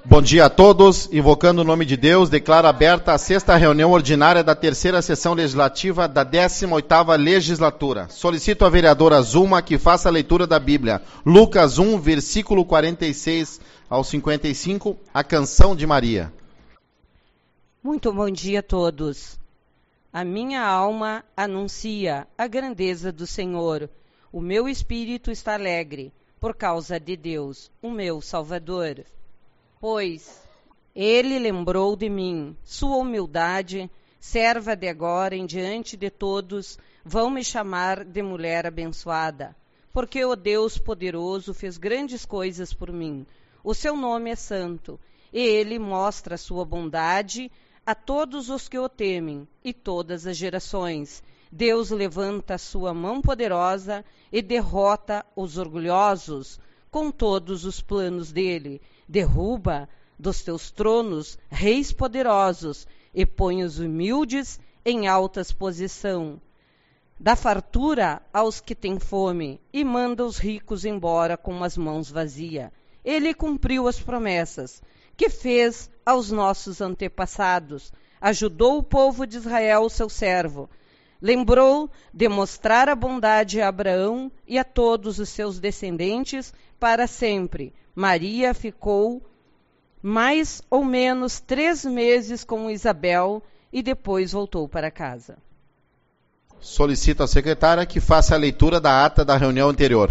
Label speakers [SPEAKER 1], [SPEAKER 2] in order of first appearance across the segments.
[SPEAKER 1] Bom dia a todos. Invocando o nome de Deus, declaro aberta a 6ª reunião ordinária da 3ª sessão legislativa da 18ª legislatura. Solicito a vereadora Zulma que faça a leitura da Bíblia. Lucas 1, versículo 46 ao 55, a canção de Maria.
[SPEAKER 2] Muito bom dia a todos. A minha alma anuncia a grandeza do Senhor. O meu espírito está alegre por causa de Deus, o meu Salvador. Pois ele lembrou de mim, sua humildade, serva de agora em diante de todos, vão me chamar de mulher abençoada, porque o Deus poderoso fez grandes coisas por mim. O seu nome é santo, e ele mostra a sua bondade a todos os que o temem, e todas as gerações. Deus levanta a sua mão poderosa e derrota os orgulhosos com todos os planos dele. Derruba dos teus tronos reis poderosos e põe os humildes em altas posição. Dá fartura aos que têm fome e manda os ricos embora com as mãos vazias. Ele cumpriu as promessas que fez aos nossos antepassados. Ajudou o povo de Israel, seu servo. Lembrou de mostrar a bondade a Abraão e a todos os seus descendentes para sempre. Maria ficou mais ou menos 3 meses com Isabel e depois voltou para casa.
[SPEAKER 1] Solicito à secretária que faça a leitura da ata da reunião anterior.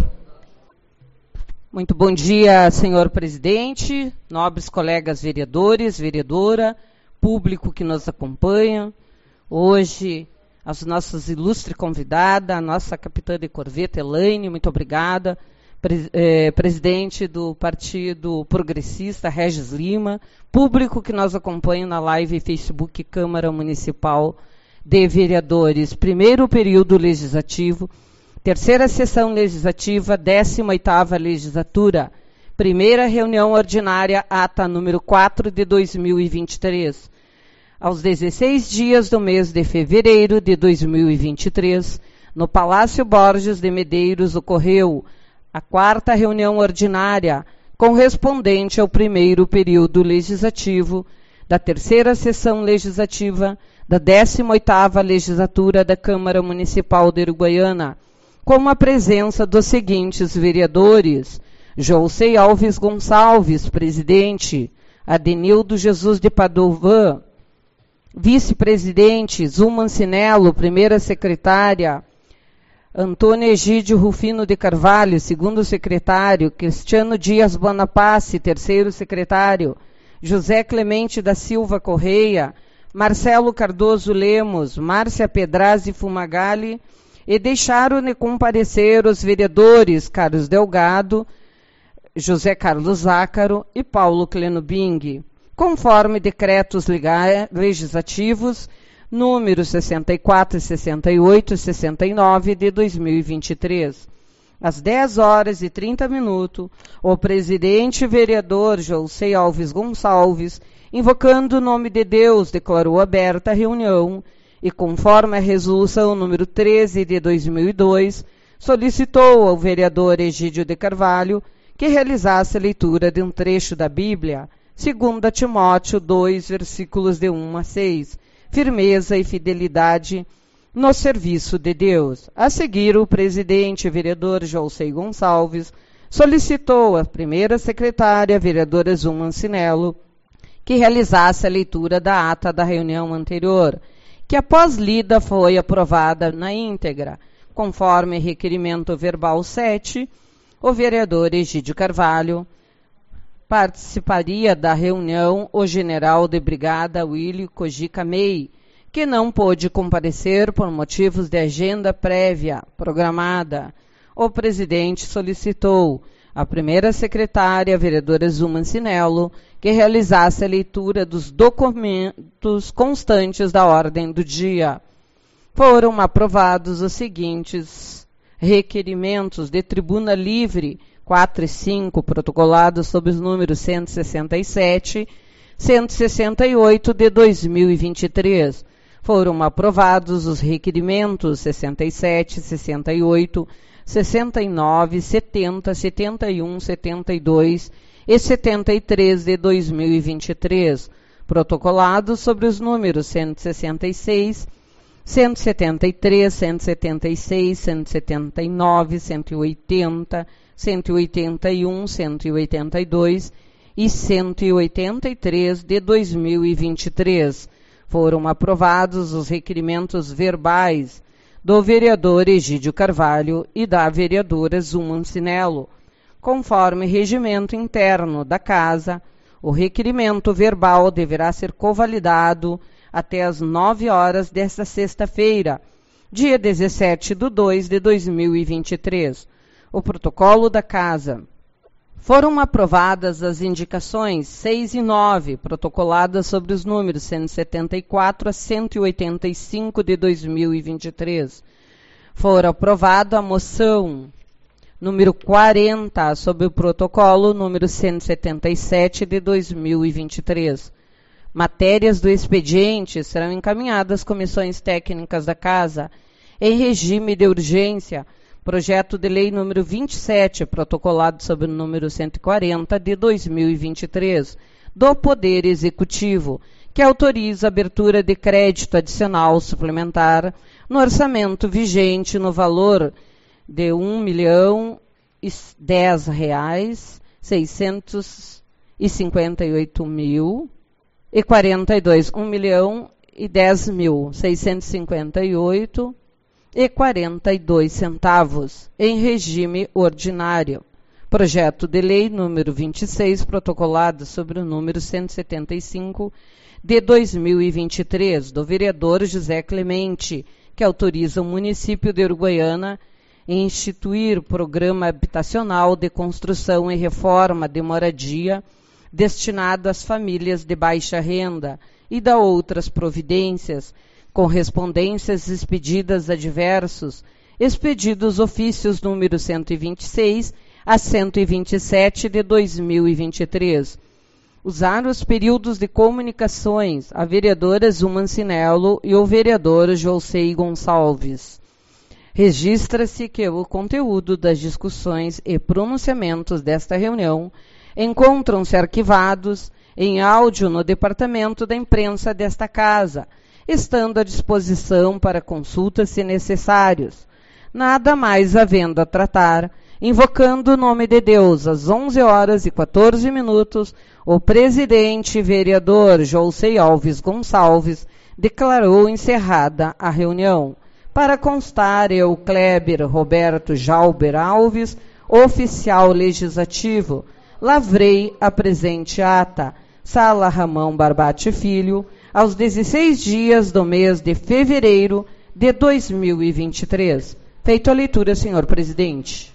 [SPEAKER 2] Muito bom dia, senhor presidente, nobres colegas vereadores, vereadora, público que nos acompanha. Hoje, as nossas ilustres convidadas, a nossa capitã de corveta, Elaine, muito obrigada. Presidente do Partido Progressista, Regis Lima, público que nos acompanha na live Facebook Câmara Municipal de Vereadores, primeiro período legislativo, 3ª sessão legislativa, 18ª legislatura, primeira reunião ordinária, ata número 4 de 2023. Aos 16 dias do mês de fevereiro de 2023, no Palácio Borges de Medeiros, ocorreu a 4ª reunião ordinária, correspondente ao primeiro período legislativo da 3ª sessão legislativa da 18ª legislatura da Câmara Municipal de Uruguaiana, com a presença dos seguintes vereadores: Jousei Alves Gonçalves, presidente; Adenildo Jesus de Padovan, vice-presidente; Zulma Ancinello, primeira secretária; Antônio Egídio Rufino de Carvalho, segundo secretário; Cristiano Dias Bonapace, terceiro secretário; José Clemente da Silva Correia; Marcelo Cardoso Lemos, Márcia Pedrazzi Fumagalli, e deixaram de comparecer os vereadores Carlos Delgado, José Carlos Zácaro e Paulo Clenubing, conforme decretos legislativos números 64, 68 e 69 de 2023. Às 10h30, o presidente vereador Jousei Alves Gonçalves, invocando o nome de Deus, declarou aberta a reunião e, conforme a resolução número 13 de 2002, solicitou ao vereador Egídio de Carvalho que realizasse a leitura de um trecho da Bíblia, 2 Timóteo 2, versículos de 1 a 6, firmeza e fidelidade no serviço de Deus. A seguir, o presidente vereador Jousei Gonçalves solicitou à primeira secretária, vereadora Zulma Ancinello, que realizasse a leitura da ata da reunião anterior, que após lida foi aprovada na íntegra. Conforme requerimento verbal 7, o vereador Egídio Carvalho participaria da reunião o general de brigada Willy Cojica Mei, que não pôde comparecer por motivos de agenda prévia programada. O presidente solicitou à primeira secretária, a vereadora Zulma Ancinello, que realizasse a leitura dos documentos constantes da ordem do dia. Foram aprovados os seguintes requerimentos de tribuna livre 4 e 5, protocolados sob os números 167, 168 de 2023. Foram aprovados os requerimentos 67, 68, 69, 70, 71, 72 e 73 de 2023, protocolados sobre os números 166, 173, 176, 179, 180, 181, 182 e 183 de 2023. Foram aprovados os requerimentos verbais do vereador Egídio Carvalho e da vereadora Zuma Ancinello. Conforme regimento interno da Casa, o requerimento verbal deverá ser convalidado até às 9 horas desta sexta-feira, dia 17/2 de 2023. O protocolo da Casa. Foram aprovadas as indicações 6 e 9, protocoladas sobre os números 174 a 185 de 2023. Foram aprovada a moção número 40, sobre o protocolo número 177 de 2023. Matérias do expediente serão encaminhadas às comissões técnicas da Casa em regime de urgência. Projeto de lei número 27, protocolado sobre o número 140 de 2023, do Poder Executivo, que autoriza a abertura de crédito adicional suplementar no orçamento vigente no valor de R$1.010.658.042, R$1.010.658,42, em regime ordinário. Projeto de lei número 26, protocolado sobre o número 175 de 2023, do vereador José Clemente, que autoriza o município de Uruguaiana a instituir programa habitacional de construção e reforma de moradia destinado às famílias de baixa renda e da outras providências, correspondências expedidas a diversos, expedidos ofícios número 126 a 127 de 2023. Usar os períodos de comunicações a vereadora Zuma Ancinello e o vereador Josei Gonçalves. Registra-se que o conteúdo das discussões e pronunciamentos desta reunião encontram-se arquivados em áudio no departamento da imprensa desta Casa, estando à disposição para consulta se necessários. Nada mais havendo a tratar, invocando o nome de Deus, às 11h14, o presidente vereador Josei Alves Gonçalves declarou encerrada a reunião. Para constar, eu, Kleber Roberto Jalber Alves, oficial legislativo, lavrei a presente ata, Sala Ramão Barbate Filho, aos 16 dias do mês de fevereiro de 2023. Feita a leitura, senhor presidente.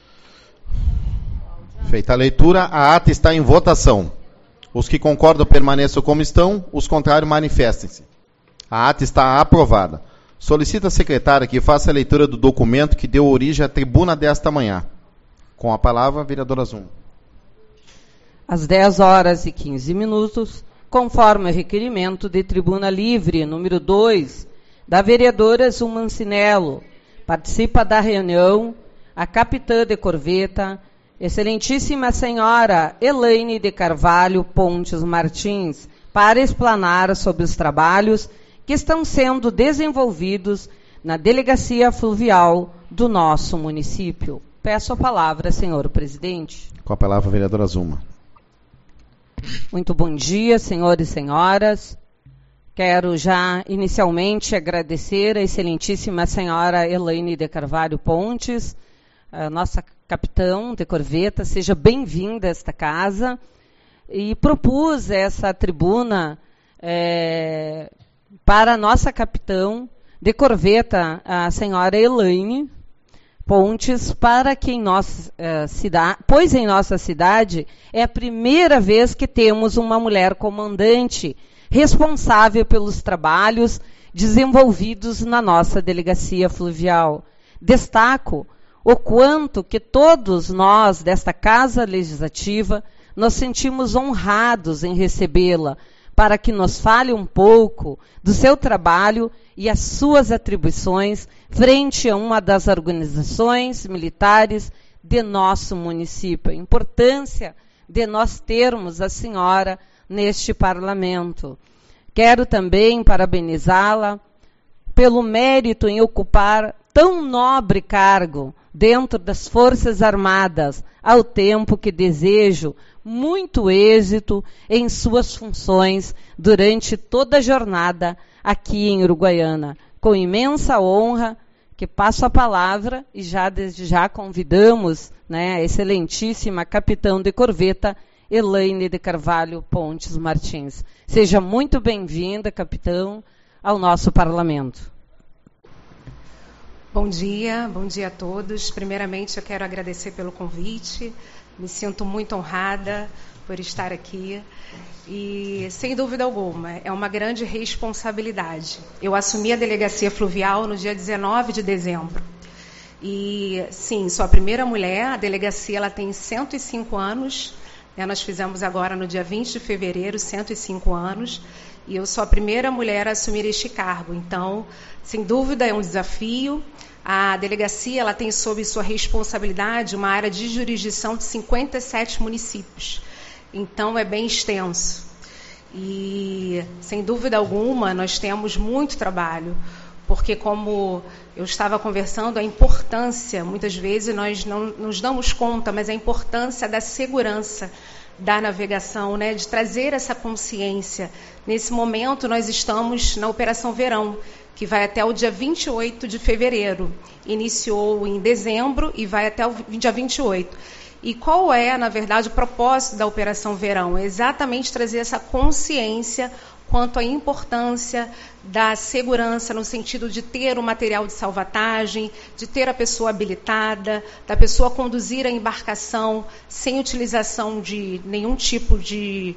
[SPEAKER 1] Feita a leitura, a ata está em votação. Os que concordam permaneçam como estão, os contrários manifestem-se. A ata está aprovada. Solicita a secretária que faça a leitura do documento que deu origem à tribuna desta manhã. Com a palavra, vereadora Zuma.
[SPEAKER 2] Às 10h15, conforme o requerimento de tribuna livre, número 2, da vereadora Zuma Ancinello, participa da reunião a capitã de corveta, excelentíssima senhora Elaine de Carvalho Pontes Martins, para explanar sobre os trabalhos que estão sendo desenvolvidos na delegacia fluvial do nosso município. Peço a palavra, senhor presidente.
[SPEAKER 1] Com a palavra, vereadora Zuma.
[SPEAKER 2] Muito bom dia, senhores e senhoras. Quero já inicialmente agradecer a excelentíssima senhora Elaine de Carvalho Pontes, a nossa capitã de corveta. Seja bem-vinda a esta casa. E propus essa tribuna para a nossa capitã de corveta, a senhora Elaine Pontes, para que em nossa cidade, pois em nossa cidade é a primeira vez que temos uma mulher comandante responsável pelos trabalhos desenvolvidos na nossa delegacia fluvial. Destaco o quanto que todos nós desta Casa Legislativa nos sentimos honrados em recebê-la, para que nos fale um pouco do seu trabalho e as suas atribuições frente a uma das organizações militares de nosso município. A importância de nós termos a senhora neste parlamento. Quero também parabenizá-la pelo mérito em ocupar tão nobre cargo dentro das Forças Armadas, ao tempo que desejo muito êxito em suas funções durante toda a jornada aqui em Uruguaiana. Com imensa honra, que passo a palavra e desde já convidamos, né, a excelentíssima capitão de corveta, Elaine de Carvalho Pontes Martins. Seja muito bem-vinda, capitão, ao nosso parlamento.
[SPEAKER 3] Bom dia a todos. Primeiramente, eu quero agradecer pelo convite. Me sinto muito honrada por estar aqui. E, sem dúvida alguma, é uma grande responsabilidade. Eu assumi a delegacia fluvial no dia 19 de dezembro. E, sim, sou a primeira mulher. A delegacia ela tem 105 anos. Nós fizemos agora, no dia 20 de fevereiro, 105 anos. E eu sou a primeira mulher a assumir este cargo. Então, sem dúvida, é um desafio. A delegacia ela tem sob sua responsabilidade uma área de jurisdição de 57 municípios. Então, é bem extenso. E, sem dúvida alguma, nós temos muito trabalho, porque, como eu estava conversando, a importância, muitas vezes nós não nos damos conta, mas a importância da segurança da navegação, né, de trazer essa consciência. Nesse momento, nós estamos na Operação Verão, que vai até o dia 28 de fevereiro. Iniciou em dezembro e vai até o dia 28. E qual é, na verdade, o propósito da Operação Verão? É exatamente trazer essa consciência quanto à importância da segurança, no sentido de ter o material de salvatagem, de ter a pessoa habilitada, da pessoa conduzir a embarcação sem utilização de nenhum tipo de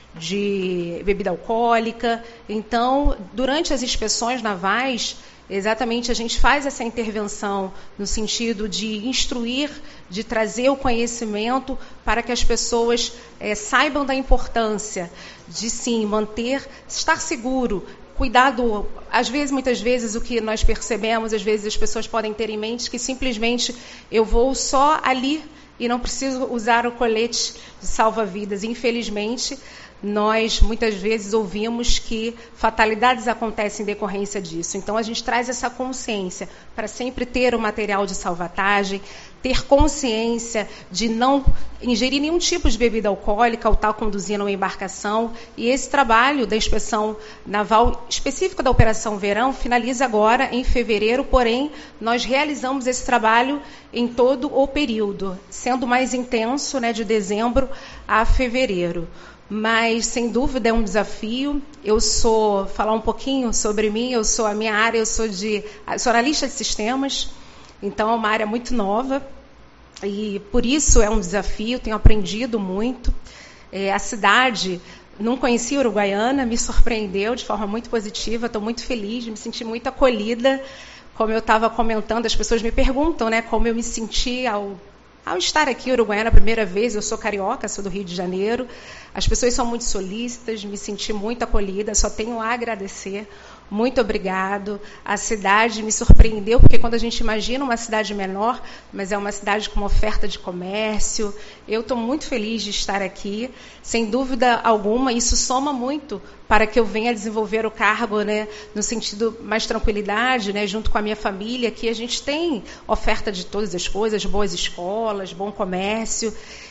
[SPEAKER 3] bebida alcoólica. Então, durante as inspeções navais, exatamente a gente faz essa intervenção no sentido de instruir, de trazer o conhecimento para que as pessoas saibam da importância de, sim, estar seguro, cuidado. Às vezes, muitas vezes, o que nós percebemos, às vezes as pessoas podem ter em mente que simplesmente eu vou só ali e não preciso usar o colete de salva-vidas. Infelizmente, nós muitas vezes ouvimos que fatalidades acontecem em decorrência disso. Então, a gente traz essa consciência para sempre ter o material de salvatagem, ter consciência de não ingerir nenhum tipo de bebida alcoólica ao estar conduzindo uma embarcação. E esse trabalho da inspeção naval específico da Operação Verão finaliza agora em fevereiro, porém, nós realizamos esse trabalho em todo o período, sendo mais intenso, né, de dezembro a fevereiro. Mas, sem dúvida, é um desafio. Falar um pouquinho sobre mim, a minha área, eu sou analista de sistemas, então é uma área muito nova, e por isso é um desafio, tenho aprendido muito. A cidade, não conhecia Uruguaiana, me surpreendeu de forma muito positiva, estou muito feliz, me senti muito acolhida. Como eu estava comentando, as pessoas me perguntam, né, como eu me senti ao estar aqui em Uruguaiana a primeira vez. Eu sou carioca, sou do Rio de Janeiro. As pessoas são muito solícitas, me senti muito acolhida, só tenho a agradecer. Muito obrigado. A cidade me surpreendeu, porque quando a gente imagina uma cidade menor, mas é uma cidade com uma oferta de comércio, eu estou muito feliz de estar aqui. Sem dúvida alguma, isso soma muito para que eu venha desenvolver o cargo, né, no sentido mais tranquilidade, né, junto com a minha família, que a gente tem oferta de todas as coisas, boas escolas, bom comércio.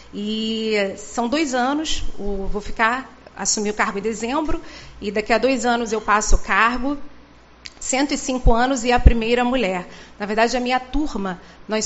[SPEAKER 3] E são 2 anos, assumi o cargo em dezembro, e daqui a 2 anos eu passo o cargo, 105 anos e a primeira mulher. Na verdade, a minha turma,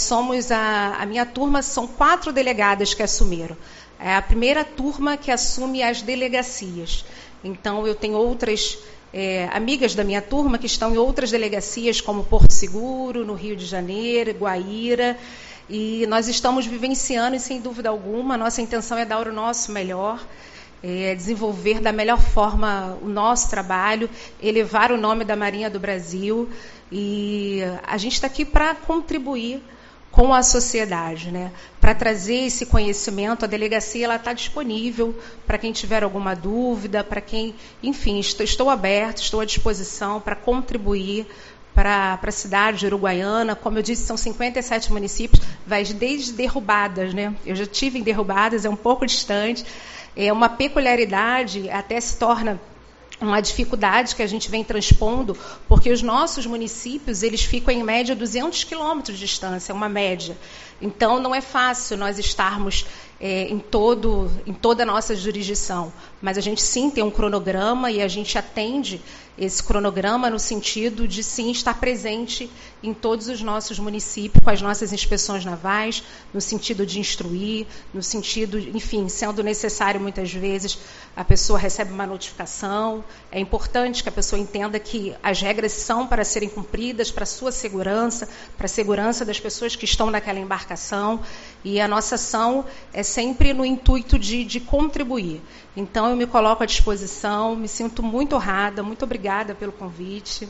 [SPEAKER 3] a minha turma são 4 delegadas que assumiram. É a primeira turma que assume as delegacias. Então, eu tenho outras amigas da minha turma que estão em outras delegacias, como Porto Seguro, no Rio de Janeiro, Guaíra, e nós estamos vivenciando, e sem dúvida alguma, a nossa intenção é dar o nosso melhor, desenvolver da melhor forma o nosso trabalho, elevar o nome da Marinha do Brasil, e a gente está aqui para contribuir com a sociedade, né? Para trazer esse conhecimento. A delegacia está disponível para quem tiver alguma dúvida, para quem, enfim, estou aberto, estou à disposição para contribuir para a cidade de Uruguaiana. Como eu disse, são 57 municípios, vai desde Derrubadas, né? Eu já estive em Derrubadas, é um pouco distante, é uma peculiaridade, até se torna uma dificuldade que a gente vem transpondo, porque os nossos municípios, eles ficam em média 200 quilômetros de distância, é uma média. Então, não é fácil nós estarmos em toda a nossa jurisdição, mas a gente sim tem um cronograma e a gente atende esse cronograma no sentido de sim estar presente em todos os nossos municípios com as nossas inspeções navais, no sentido de instruir, no sentido, enfim, sendo necessário muitas vezes a pessoa recebe uma notificação. É importante que a pessoa entenda que as regras são para serem cumpridas para a sua segurança, para a segurança das pessoas que estão naquela embarcação, e a nossa ação é sempre no intuito de contribuir. Então, eu me coloco à disposição, me sinto muito honrada, muito obrigada pelo convite.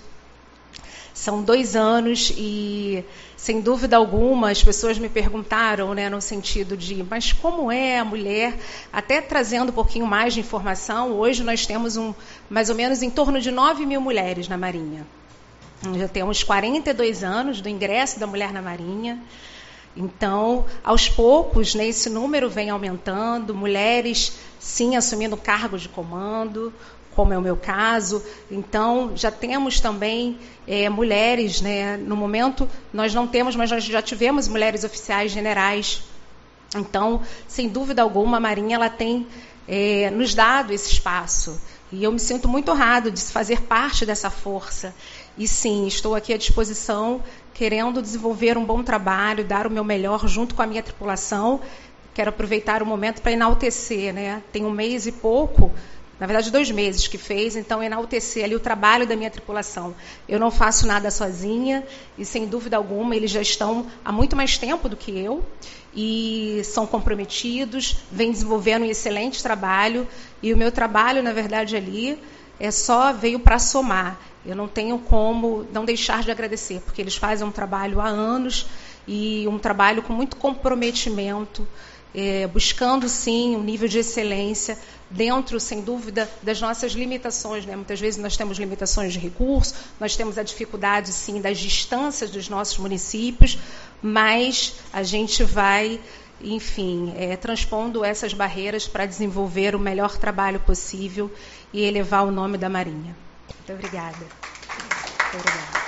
[SPEAKER 3] São 2 anos e, sem dúvida alguma, as pessoas me perguntaram, né, no sentido de, mas como é a mulher? Até trazendo um pouquinho mais de informação, hoje nós temos mais ou menos em torno de 9.000 mulheres na Marinha. Já temos 42 anos do ingresso da mulher na Marinha. Então, aos poucos, né, esse número vem aumentando, mulheres, sim, assumindo cargos de comando, como é o meu caso. Então, já temos também mulheres, né, no momento nós não temos, mas nós já tivemos mulheres oficiais generais. Então, sem dúvida alguma, a Marinha ela tem nos dado esse espaço. E eu me sinto muito honrado de fazer parte dessa força. E sim, estou aqui à disposição, querendo desenvolver um bom trabalho, dar o meu melhor junto com a minha tripulação. Quero aproveitar o momento para enaltecer, né? Tem 1 mês e pouco, na verdade 2 meses que fez, então enaltecer ali o trabalho da minha tripulação. Eu não faço nada sozinha e, sem dúvida alguma, eles já estão há muito mais tempo do que eu e são comprometidos, vêm desenvolvendo um excelente trabalho, e o meu trabalho, na verdade, ali veio para somar. Eu não tenho como não deixar de agradecer, porque eles fazem um trabalho há anos e um trabalho com muito comprometimento, buscando, sim, um nível de excelência dentro, sem dúvida, das nossas limitações, né? Muitas vezes nós temos limitações de recursos, nós temos a dificuldade, sim, das distâncias dos nossos municípios, mas a gente vai, enfim, transpondo essas barreiras para desenvolver o melhor trabalho possível e elevar o nome da Marinha. Muito obrigada. Muito obrigada.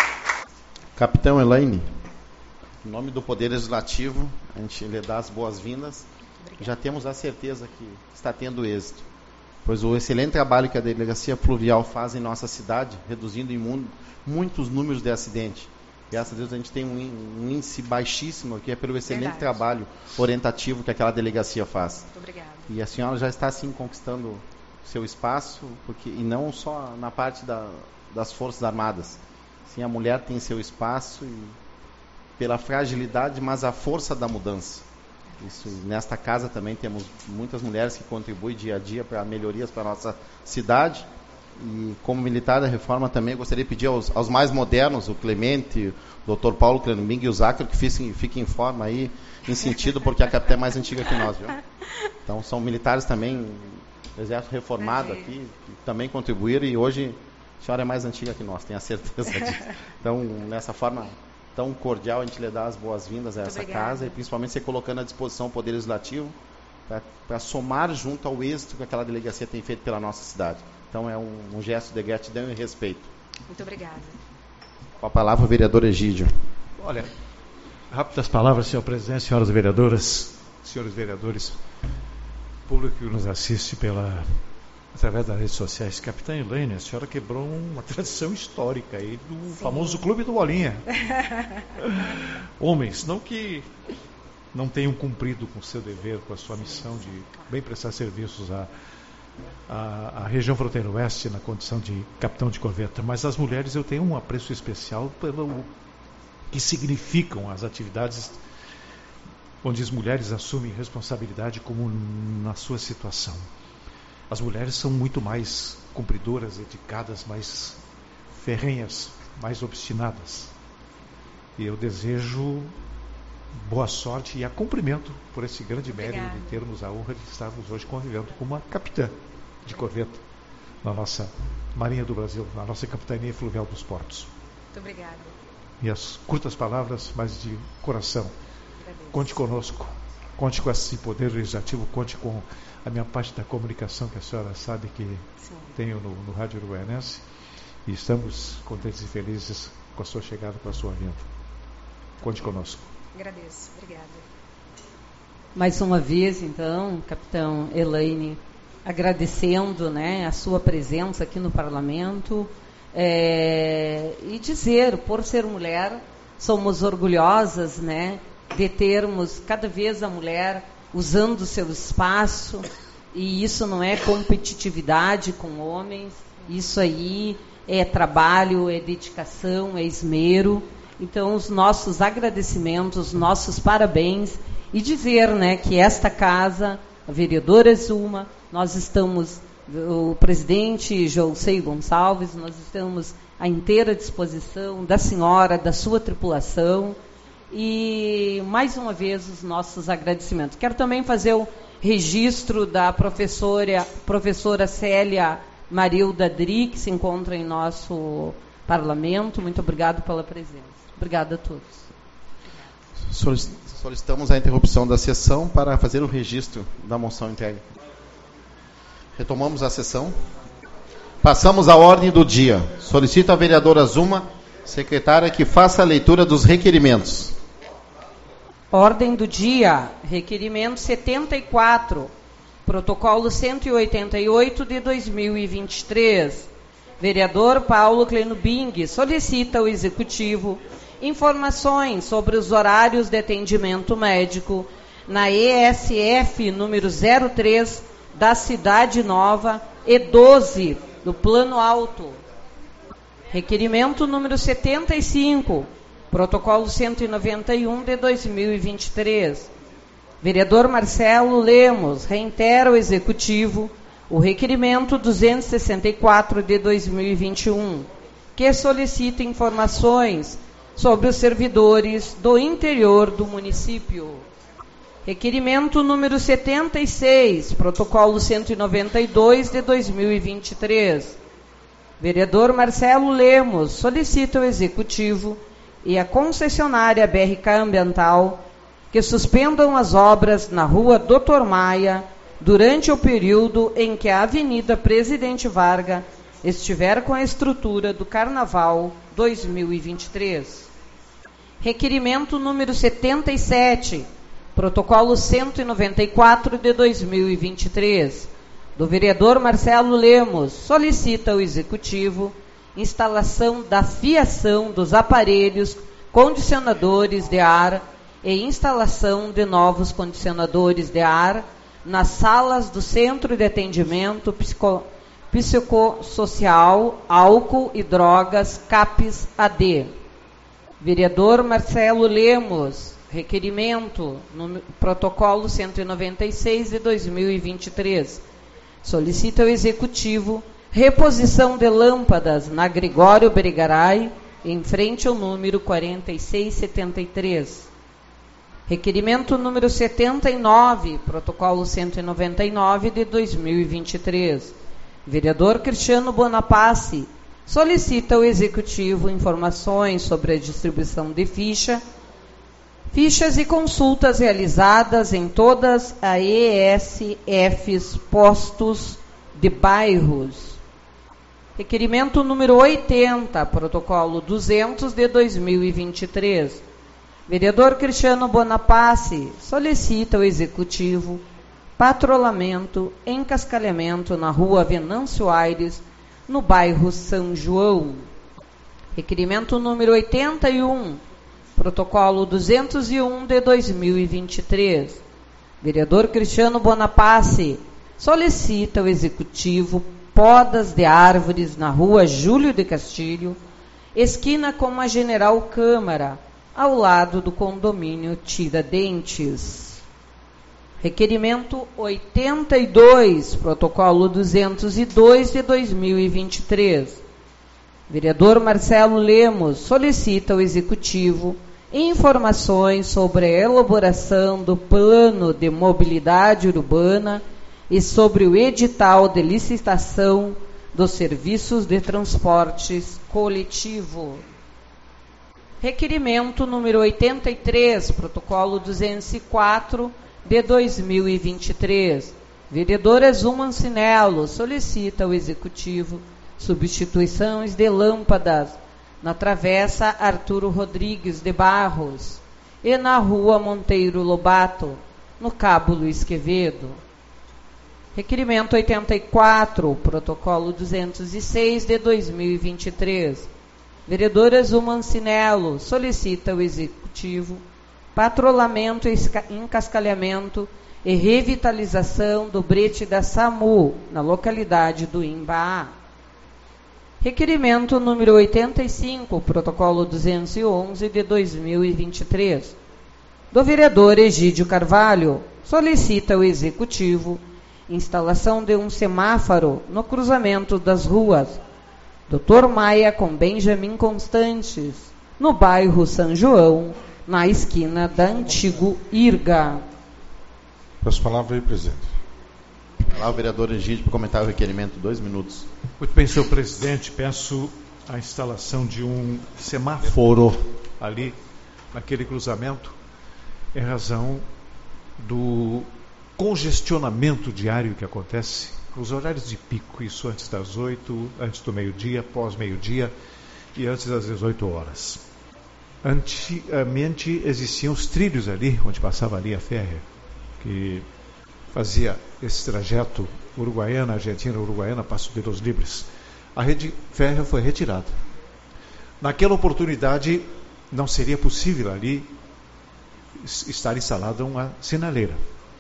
[SPEAKER 1] Capitão Elaine, em nome do Poder Legislativo, a gente lhe dá as boas-vindas. Já temos a certeza que está tendo êxito, pois o excelente trabalho que a Delegacia Fluvial faz em nossa cidade, reduzindo em muitos números de acidente. Graças a Deus a gente tem um índice baixíssimo, que é pelo excelente trabalho orientativo que aquela delegacia faz.
[SPEAKER 3] Muito obrigada.
[SPEAKER 1] E a senhora já está, assim, conquistando seu espaço, e não só na parte das Forças Armadas. Sim, a mulher tem seu espaço pela fragilidade, mas a força da mudança. Isso, nesta casa também temos muitas mulheres que contribuem dia a dia para melhorias para a nossa cidade. E como militar da reforma também gostaria de pedir aos mais modernos, o Clemente, o Dr. Paulo Clenbing e o Zácaro, que fiquem em forma aí, em sentido, porque a capitã é mais antiga que nós, viu? Então são militares também, exército reformado aqui, que também contribuíram, e hoje a senhora é mais antiga que nós, tenho a certeza disso. Então, nessa forma tão cordial, a gente lhe dá as boas-vindas a essa casa, e principalmente você colocando à disposição o Poder Legislativo para somar junto ao êxito que aquela delegacia tem feito pela nossa cidade. Então é um gesto de gratidão e respeito.
[SPEAKER 3] Muito obrigada.
[SPEAKER 1] Com a palavra o vereador Egídio.
[SPEAKER 4] Olha, rápidas palavras, senhor presidente, senhoras vereadoras, senhores vereadores, público que nos assiste através das redes sociais. Capitã Elaine, a senhora quebrou uma tradição histórica aí do famoso Clube do Bolinha. Homens, não que não tenham cumprido com o seu dever, com a sua missão de bem prestar serviços à região fronteira oeste na condição de capitão de corveta, mas as mulheres eu tenho um apreço especial pelo que significam as atividades onde as mulheres assumem responsabilidade como na sua situação. As mulheres são muito mais cumpridoras, dedicadas, mais ferrenhas, mais obstinadas. E eu desejo boa sorte e a cumprimento por esse grande mérito de termos a honra de estarmos hoje convivendo com uma capitã de corveta na nossa Marinha do Brasil, na nossa Capitania Fluvial dos Portos.
[SPEAKER 3] Muito obrigada.
[SPEAKER 4] E as curtas palavras, mas de coração.
[SPEAKER 3] Agradeço.
[SPEAKER 4] Conte conosco, conte com esse poder legislativo, conte com a minha parte da comunicação, que a senhora sabe que
[SPEAKER 3] Sim.
[SPEAKER 4] tenho no Rádio Uruguaianense, e estamos contentes e felizes com a sua chegada, com a sua vinda. Conte conosco.
[SPEAKER 3] Agradeço. Obrigada.
[SPEAKER 2] Mais uma vez, então, capitão Elaine, agradecendo, né, a sua presença aqui no Parlamento, e dizer, por ser mulher, somos orgulhosas, né, de termos cada vez a mulher usando o seu espaço, e isso não é competitividade com homens, isso aí é trabalho, é dedicação, é esmero. Então, os nossos agradecimentos, os nossos parabéns, e dizer, né, que esta casa, a vereadora Zuma, nós estamos, o presidente Jousei Gonçalves, nós estamos à inteira disposição da senhora, da sua tripulação, e mais uma vez os nossos agradecimentos. Quero também fazer o registro da professora Célia Marilda Dri, que se encontra em nosso parlamento. Muito obrigado pela presença. Obrigada a todos.
[SPEAKER 1] Solicitamos a interrupção da sessão para fazer o registro da moção entregue. Retomamos a sessão. Passamos à ordem do dia. Solicito a vereadora Zuma, secretária, que faça a leitura dos requerimentos.
[SPEAKER 2] Ordem do dia. Requerimento 74. Protocolo 188 de 2023. Vereador Paulo Cleno Bing solicita ao Executivo informações sobre os horários de atendimento médico na ESF número 03 da Cidade Nova e 12 do Plano Alto. Requerimento número 75, protocolo 191 de 2023. Vereador Marcelo Lemos reitera ao Executivo o requerimento 264 de 2021, que solicita informações sobre os servidores do interior do município. Requerimento número 76, protocolo 192 de 2023. Vereador Marcelo Lemos solicita ao Executivo e a concessionária BRK Ambiental que suspendam as obras na rua Dr. Maia durante o período em que a Avenida Presidente Vargas estiver com a estrutura do Carnaval 2023. Requerimento número 77, protocolo 194 de 2023, do vereador Marcelo Lemos, solicita ao Executivo instalação da fiação dos aparelhos condicionadores de ar e instalação de novos condicionadores de ar nas salas do Centro de Atendimento Psicossocial, Álcool e Drogas, CAPES AD. Vereador Marcelo Lemos, requerimento, no protocolo 196 de 2023, solicita ao Executivo reposição de lâmpadas na Gregório Brigaray, em frente ao número 4673. Requerimento número 79, protocolo 199 de 2023. Vereador Cristiano Bonaparte solicita ao Executivo informações sobre a distribuição de fichas e consultas realizadas em todas as ESFs postos de bairros. Requerimento número 80, protocolo 200 de 2023. Vereador Cristiano Bonaparte solicita ao Executivo patrulhamento em cascalhamento na rua Venâncio Aires, no bairro São João. Requerimento número 81, protocolo 201 de 2023. Vereador Cristiano Bonaparte solicita ao Executivo podas de árvores na rua Júlio de Castilho, esquina com a General Câmara, ao lado do condomínio Tiradentes. Requerimento 82, protocolo 202 de 2023. Vereador Marcelo Lemos solicita ao Executivo informações sobre a elaboração do Plano de Mobilidade Urbana e sobre o edital de licitação dos serviços de transportes coletivo. Requerimento número 83, protocolo 204 de 2023. Vereadora Zuma Ancinello solicita ao Executivo substituições de lâmpadas na Travessa Arturo Rodrigues de Barros e na Rua Monteiro Lobato, no Cabo Luiz Quevedo. Requerimento 84, protocolo 206 de 2023. Vereadora Zuma Ancinello solicita ao Executivo patrulhamento, encascalhamento e revitalização do brete da SAMU, na localidade do Imbaá. Requerimento número 85, protocolo 211 de 2023. Do vereador Egídio Carvalho, solicita ao Executivo instalação de um semáforo no cruzamento das ruas Dr. Maia com Benjamin Constantes, no bairro São João, na esquina da Antigo Irga.
[SPEAKER 5] Peço a palavra aí, presidente.
[SPEAKER 1] Olá, o vereador Egídio, para comentar o requerimento, 2 minutos.
[SPEAKER 4] Muito bem, senhor presidente, peço a instalação de um semáforo ali, naquele cruzamento, em razão do congestionamento diário que acontece, os horários de pico, isso antes das 8, antes do meio-dia, pós-meio-dia e antes das 18 horas. Antigamente existiam os trilhos ali, onde passava a linha férrea, que fazia esse trajeto Uruguaiana, Argentina, Uruguaiana, Passo de los Libres. A rede férrea foi retirada. Naquela oportunidade, não seria possível ali estar instalada uma sinaleira.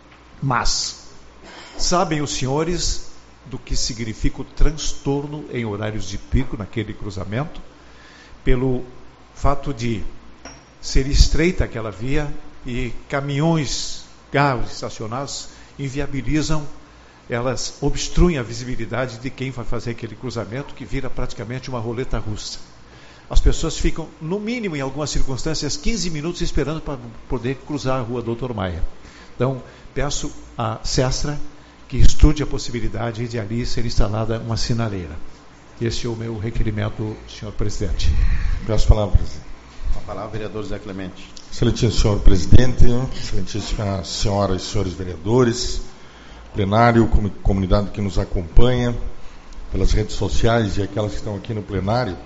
[SPEAKER 4] Mas, sabem os senhores do que significa o transtorno em horários de pico naquele cruzamento? Pelo fato de ser estreita aquela via e caminhões, carros estacionados inviabilizam, elas obstruem a visibilidade de quem vai fazer aquele cruzamento, que vira praticamente uma roleta russa. As pessoas ficam, no mínimo, em algumas circunstâncias, 15 minutos esperando para poder cruzar a rua Dr. Maia. Então, peço à SESTRA que estude a possibilidade de ali ser instalada uma sinaleira. Esse é o meu requerimento, senhor presidente.
[SPEAKER 5] Peço a palavra, presidente.
[SPEAKER 1] A palavra, vereador Zé Clemente.
[SPEAKER 5] Excelentíssimo senhor presidente, excelentíssima senhoras e senhores vereadores, plenário, comunidade que nos acompanha pelas redes sociais e aquelas que estão aqui no plenário,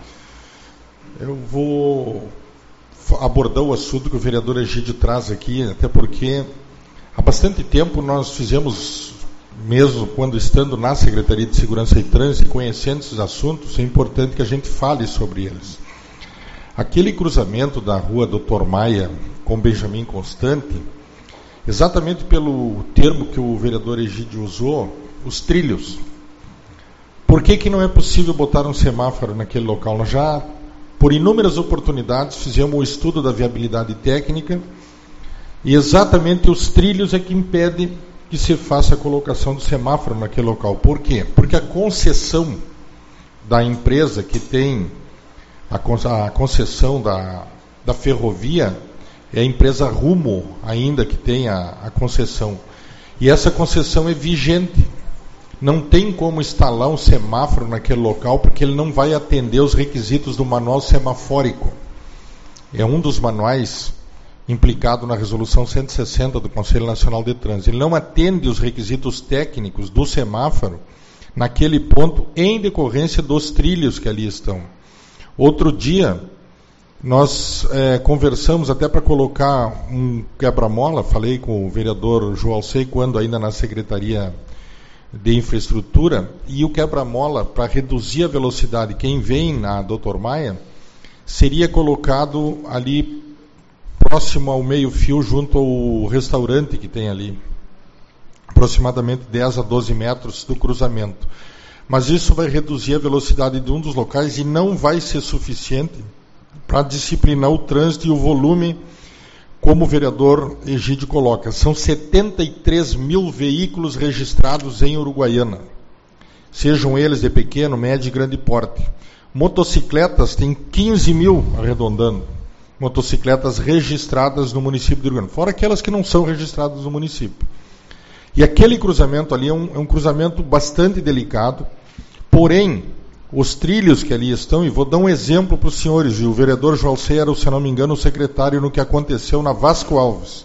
[SPEAKER 5] eu vou abordar o assunto que o vereador Egídio traz aqui, até porque há bastante tempo nós fizemos, mesmo quando estando na Secretaria de Segurança e Trânsito, conhecendo esses assuntos, é importante que a gente fale sobre eles. Aquele cruzamento da rua Dr. Maia com Benjamin Constante, exatamente pelo termo que o vereador Egídio usou, os trilhos. Por que não é possível botar um semáforo naquele local? Nós já, por inúmeras oportunidades, fizemos um estudo da viabilidade técnica e exatamente os trilhos é que impedem que se faça a colocação do semáforo naquele local. Por quê? Porque a concessão da empresa que tem a concessão da ferrovia é a empresa Rumo ainda que tem a concessão. E essa concessão é vigente. Não tem como instalar um semáforo naquele local porque ele não vai atender os requisitos do manual semafórico. É um dos manuais implicado na resolução 160 do Conselho Nacional de Trânsito. Ele não atende os requisitos técnicos do semáforo naquele ponto em decorrência dos trilhos que ali estão. Outro dia, nós conversamos até para colocar um quebra-mola, falei com o vereador João Alcei, quando ainda na Secretaria de Infraestrutura, e o quebra-mola, para reduzir a velocidade, quem vem na Dr. Maia, seria colocado ali próximo ao meio-fio, junto ao restaurante que tem ali, aproximadamente 10 a 12 metros do cruzamento. Mas isso vai reduzir a velocidade de um dos locais e não vai ser suficiente para disciplinar o trânsito e o volume, como o vereador Egídio coloca. São 73 mil veículos registrados em Uruguaiana, sejam eles de pequeno, médio e grande porte. Motocicletas tem 15 mil, arredondando, motocicletas registradas no município de Uruguaiana, fora aquelas que não são registradas no município. E aquele cruzamento ali é um cruzamento bastante delicado, porém, os trilhos que ali estão, e vou dar um exemplo para os senhores, e o vereador Joalcei era, se não me engano, o secretário no que aconteceu na Vasco Alves.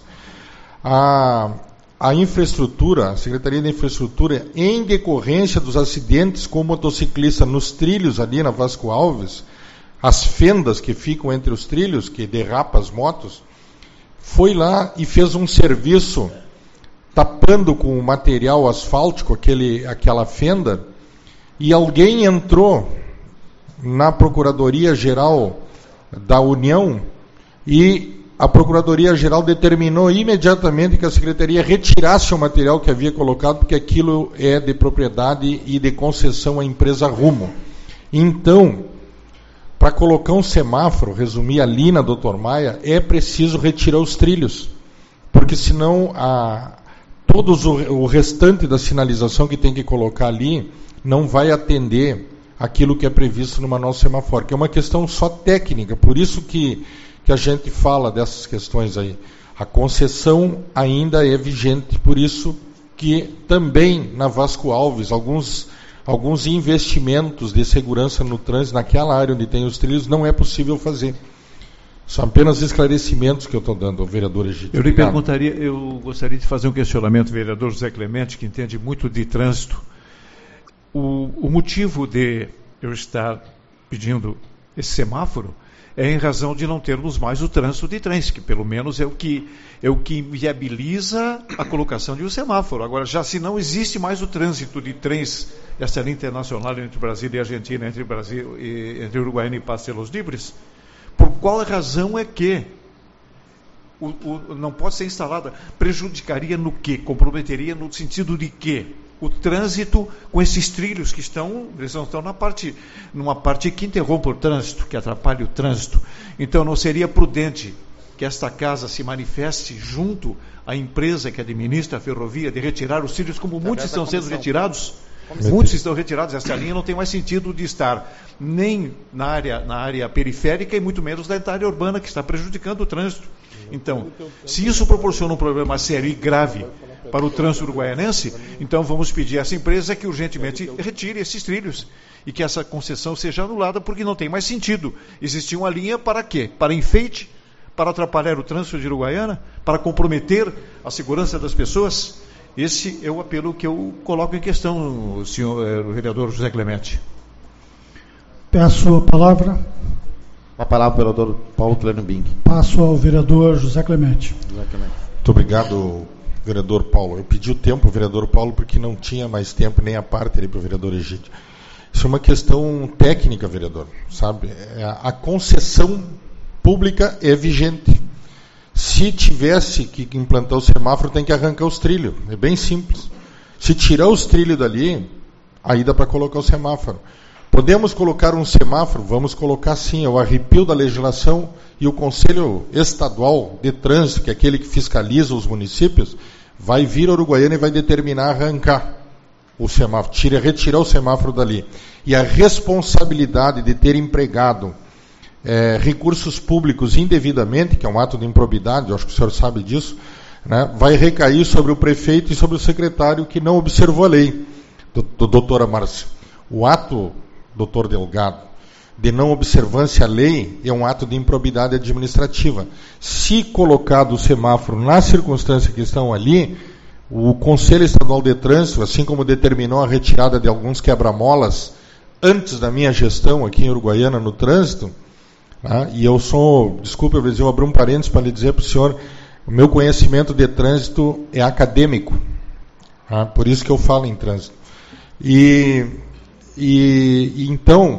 [SPEAKER 5] A infraestrutura, a Secretaria de Infraestrutura, em decorrência dos acidentes com motociclista nos trilhos ali na Vasco Alves, as fendas que ficam entre os trilhos, que derrapa as motos, foi lá e fez um serviço tapando com o material asfáltico aquela fenda, e alguém entrou na Procuradoria-Geral da União e a Procuradoria-Geral determinou imediatamente que a Secretaria retirasse o material que havia colocado, porque aquilo é de propriedade e de concessão à empresa Rumo. Então, para colocar um semáforo, resumir ali na Dr. Maia, é preciso retirar os trilhos, porque senão o restante da sinalização que tem que colocar ali não vai atender aquilo que é previsto no manual semafor, que é uma questão só técnica, por isso que a gente fala dessas questões aí. A concessão ainda é vigente, por isso que também na Vasco Alves, alguns investimentos de segurança no trânsito, naquela área onde tem os trilhos, não é possível fazer. São apenas esclarecimentos que eu estou dando ao vereador Egídio.
[SPEAKER 4] Eu gostaria de fazer um questionamento, vereador José Clemente, que entende muito de trânsito. O motivo de eu estar pedindo esse semáforo é em razão de não termos mais o trânsito de trens, que pelo menos é o que viabiliza a colocação de um semáforo. Agora, já se não existe mais o trânsito de trens, essa linha internacional entre Brasil e Argentina, entre Uruguaiana e Paz de los Libres, por qual razão é que não pode ser instalada? Prejudicaria no quê? Comprometeria no sentido de quê? O trânsito com esses trilhos que eles não estão numa parte que interrompe o trânsito, que atrapalha o trânsito. Então não seria prudente que esta casa se manifeste junto à empresa que administra a ferrovia de retirar os trilhos, como muitos estão sendo retirados? Muitos estão retirados. Essa linha não tem mais sentido de estar nem na área periférica e muito menos na área urbana, que está prejudicando o trânsito. Então, se isso proporciona um problema sério e grave para o trânsito uruguaianense, então vamos pedir a essa empresa que urgentemente retire esses trilhos e que essa concessão seja anulada, porque não tem mais sentido existir uma linha para quê? Para enfeite? Para atrapalhar o trânsito de Uruguaiana? Para comprometer a segurança das pessoas? Esse é o apelo que eu coloco em questão, senhor vereador José Clemente.
[SPEAKER 6] Peço a palavra.
[SPEAKER 1] A palavra pelo vereador Paulo Clênio Bing.
[SPEAKER 6] Passo ao vereador José Clemente.
[SPEAKER 5] Muito obrigado, vereador Paulo. Eu pedi o tempo, vereador Paulo, porque não tinha mais tempo nem a parte ali para o vereador Egídio. Isso é uma questão técnica, vereador, sabe? A concessão pública é vigente. Se tivesse que implantar o semáforo, tem que arrancar os trilhos. É bem simples. Se tirar os trilhos dali, aí dá para colocar o semáforo. Podemos colocar um semáforo? Vamos colocar sim. É o arrepio da legislação, e o Conselho Estadual de Trânsito, que é aquele que fiscaliza os municípios, vai vir a Uruguaiana e vai determinar arrancar o semáforo, retirar o semáforo dali. E a responsabilidade de ter empregado recursos públicos indevidamente, que é um ato de improbidade, eu acho que o senhor sabe disso, né, vai recair sobre o prefeito e sobre o secretário que não observou a lei, doutora Márcia. O ato, doutor Delgado, de não observância à lei é um ato de improbidade administrativa. Se colocado o semáforo na circunstância que estão ali, o Conselho Estadual de Trânsito, assim como determinou a retirada de alguns quebra-molas antes da minha gestão aqui em Uruguaiana no trânsito, e eu desculpe, eu abri um parênteses para lhe dizer para o senhor, o meu conhecimento de trânsito é acadêmico, por isso que eu falo em trânsito. Então,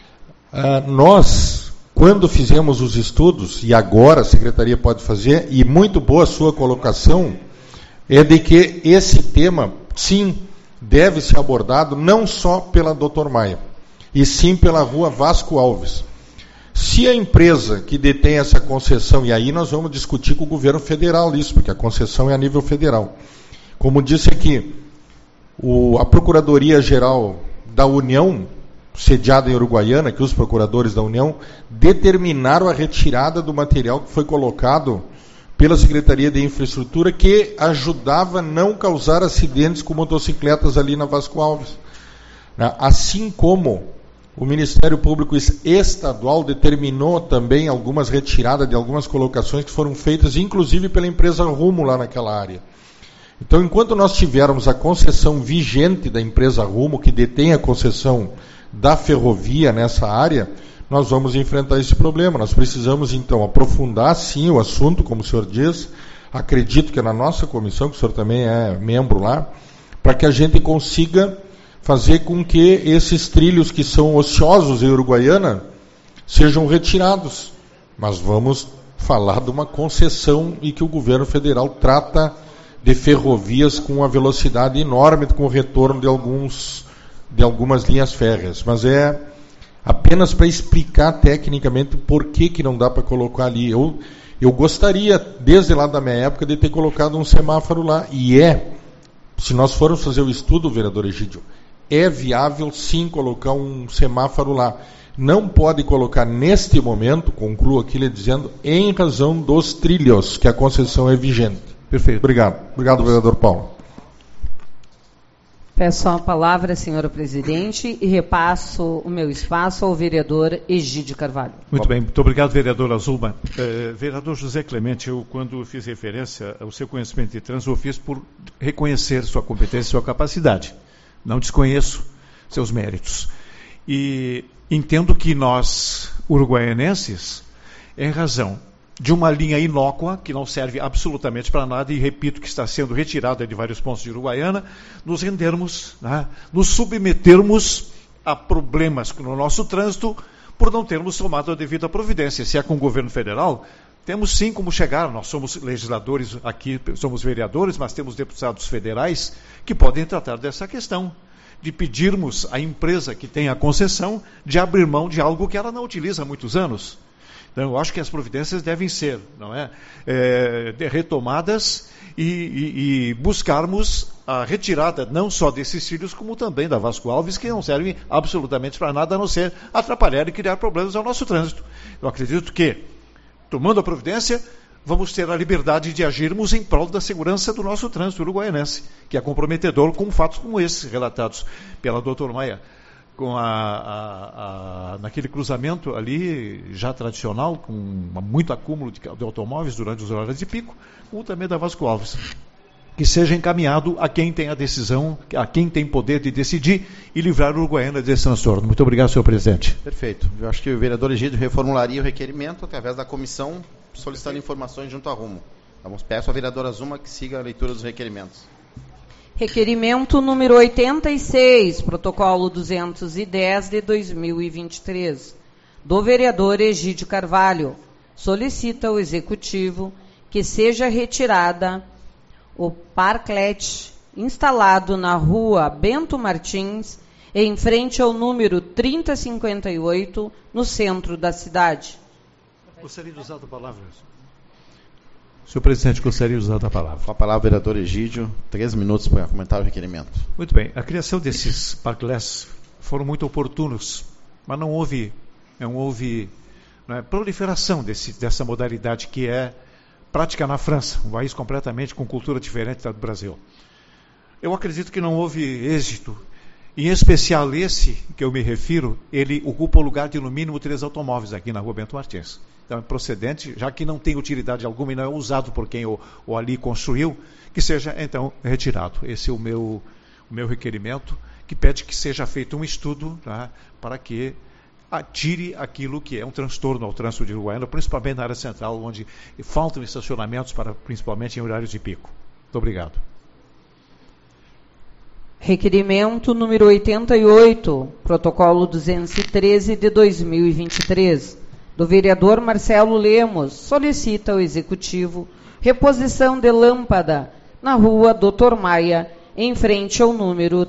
[SPEAKER 5] nós, quando fizemos os estudos, e agora a Secretaria pode fazer, e muito boa a sua colocação, é de que esse tema, sim, deve ser abordado não só pela Dr. Maia, e sim pela Rua Vasco Alves. Se a empresa que detém essa concessão, e aí nós vamos discutir com o governo federal isso, porque a concessão é a nível federal. Como disse aqui, a Procuradoria-Geral da União, sediada em Uruguaiana, que os procuradores da União determinaram a retirada do material que foi colocado pela Secretaria de Infraestrutura, que ajudava a não causar acidentes com motocicletas ali na Vasco Alves. Assim como o Ministério Público Estadual determinou também algumas retiradas de algumas colocações que foram feitas, inclusive pela empresa Rumo lá naquela área. Então, enquanto nós tivermos a concessão vigente da empresa Rumo, que detém a concessão da ferrovia nessa área, nós vamos enfrentar esse problema. Nós precisamos, então, aprofundar, sim, o assunto, como o senhor diz. Acredito que é na nossa comissão, que o senhor também é membro lá, para que a gente consiga fazer com que esses trilhos que são ociosos em Uruguaiana sejam retirados. Mas vamos falar de uma concessão e que o governo federal trata de ferrovias com uma velocidade enorme, com o retorno de algumas linhas férreas. Mas é apenas para explicar tecnicamente por que não dá para colocar ali. Eu gostaria, desde lá da minha época, de ter colocado um semáforo lá. E se nós formos fazer o estudo, vereador Egídio, é viável sim colocar um semáforo lá. Não pode colocar neste momento, concluo aqui lhe dizendo, em razão dos trilhos, que a concessão é vigente.
[SPEAKER 4] Perfeito.
[SPEAKER 5] Obrigado. Obrigado, vereador Paulo.
[SPEAKER 2] Peço a palavra, senhor presidente, e repasso o meu espaço ao vereador Egídio Carvalho.
[SPEAKER 4] Muito bem, muito obrigado, vereadora Zulma. Vereador José Clemente, eu, quando fiz referência ao seu conhecimento de trânsito, eu fiz por reconhecer sua competência e sua capacidade. Não desconheço seus méritos. E entendo que nós, uruguaianenses, em razão de uma linha inócua, que não serve absolutamente para nada, e repito que está sendo retirada de vários pontos de Uruguaiana, nos rendermos, nos submetermos a problemas no nosso trânsito por não termos tomado a devida providência. Se é com o governo federal, temos sim como chegar. Nós somos legisladores aqui, somos vereadores, mas temos deputados federais que podem tratar dessa questão, de pedirmos à empresa que tem a concessão de abrir mão de algo que ela não utiliza há muitos anos. Então, eu acho que as providências devem ser, retomadas e buscarmos a retirada não só desses trilhos, como também da Vasco Alves, que não servem absolutamente para nada, a não ser atrapalhar e criar problemas ao nosso trânsito. Eu acredito que, tomando a providência, vamos ter a liberdade de agirmos em prol da segurança do nosso trânsito uruguaianense, que é comprometedor com fatos como esses relatados pela doutora Maia, com naquele cruzamento ali, já tradicional, com muito acúmulo de automóveis durante os horários de pico, ou também da Vasco Alves. Que seja encaminhado a quem tem a decisão, a quem tem poder de decidir e livrar o Uruguaiana desse transtorno. Muito obrigado, senhor presidente.
[SPEAKER 1] Perfeito. Eu acho que o vereador Egídio reformularia o requerimento através da comissão, solicitando informações junto à Rumo. Então, peço à vereadora Zuma que siga a leitura dos requerimentos.
[SPEAKER 2] Requerimento número 86, protocolo 210 de 2023, do vereador Egídio Carvalho. Solicita ao Executivo que seja retirada o parklete instalado na rua Bento Martins, em frente ao número 3058, no centro da cidade.
[SPEAKER 4] Gostaria de usar a palavra. Senhor presidente, gostaria de usar a palavra.
[SPEAKER 1] Com a palavra, vereador Egídio, 3 minutos para comentar o requerimento.
[SPEAKER 4] Muito bem. A criação desses parklets foram muito oportunos, mas não houve proliferação dessa modalidade que é prática na França, um país completamente com cultura diferente da do Brasil. Eu acredito que não houve êxito. Em especial esse que eu me refiro, ele ocupa o lugar de no mínimo 3 automóveis aqui na rua Bento Martins. Então é procedente, já que não tem utilidade alguma e não é usado por quem o ali construiu, que seja então retirado. Esse é o meu requerimento, que pede que seja feito um estudo para que tire aquilo que é um transtorno ao trânsito de Uruguaiana, principalmente na área central, onde faltam estacionamentos, principalmente em horários de pico. Muito obrigado.
[SPEAKER 2] Requerimento número 88, protocolo 213 de 2023, do vereador Marcelo Lemos, solicita ao Executivo reposição de lâmpada na rua Doutor Maia, em frente ao número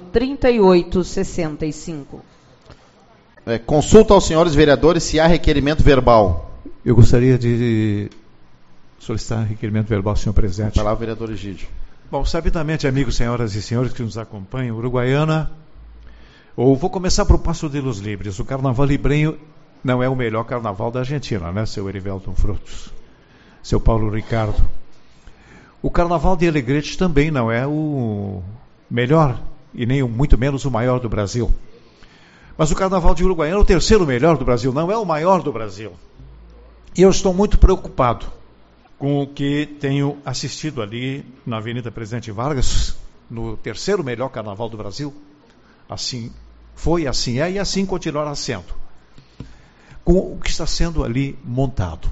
[SPEAKER 2] 3865.
[SPEAKER 1] Consulta aos senhores vereadores se há requerimento verbal.
[SPEAKER 4] Eu gostaria de solicitar requerimento verbal, senhor presidente.
[SPEAKER 1] A palavra, vereador Egídio.
[SPEAKER 4] Bom, sabidamente, amigos, senhoras e senhores que nos acompanham, Uruguaiana, vou começar por Passo de los Libres. O carnaval librenho não é o melhor carnaval da Argentina, né, seu Erivelton Frutos, seu Paulo Ricardo. O carnaval de Alegrete também não é o melhor, e nem muito menos o maior do Brasil. Mas o Carnaval de Uruguaiana é o terceiro melhor do Brasil, não é o maior do Brasil. E eu estou muito preocupado com o que tenho assistido ali na Avenida Presidente Vargas, no terceiro melhor Carnaval do Brasil. Assim foi, assim é e assim continuará sendo. Com o que está sendo ali montado.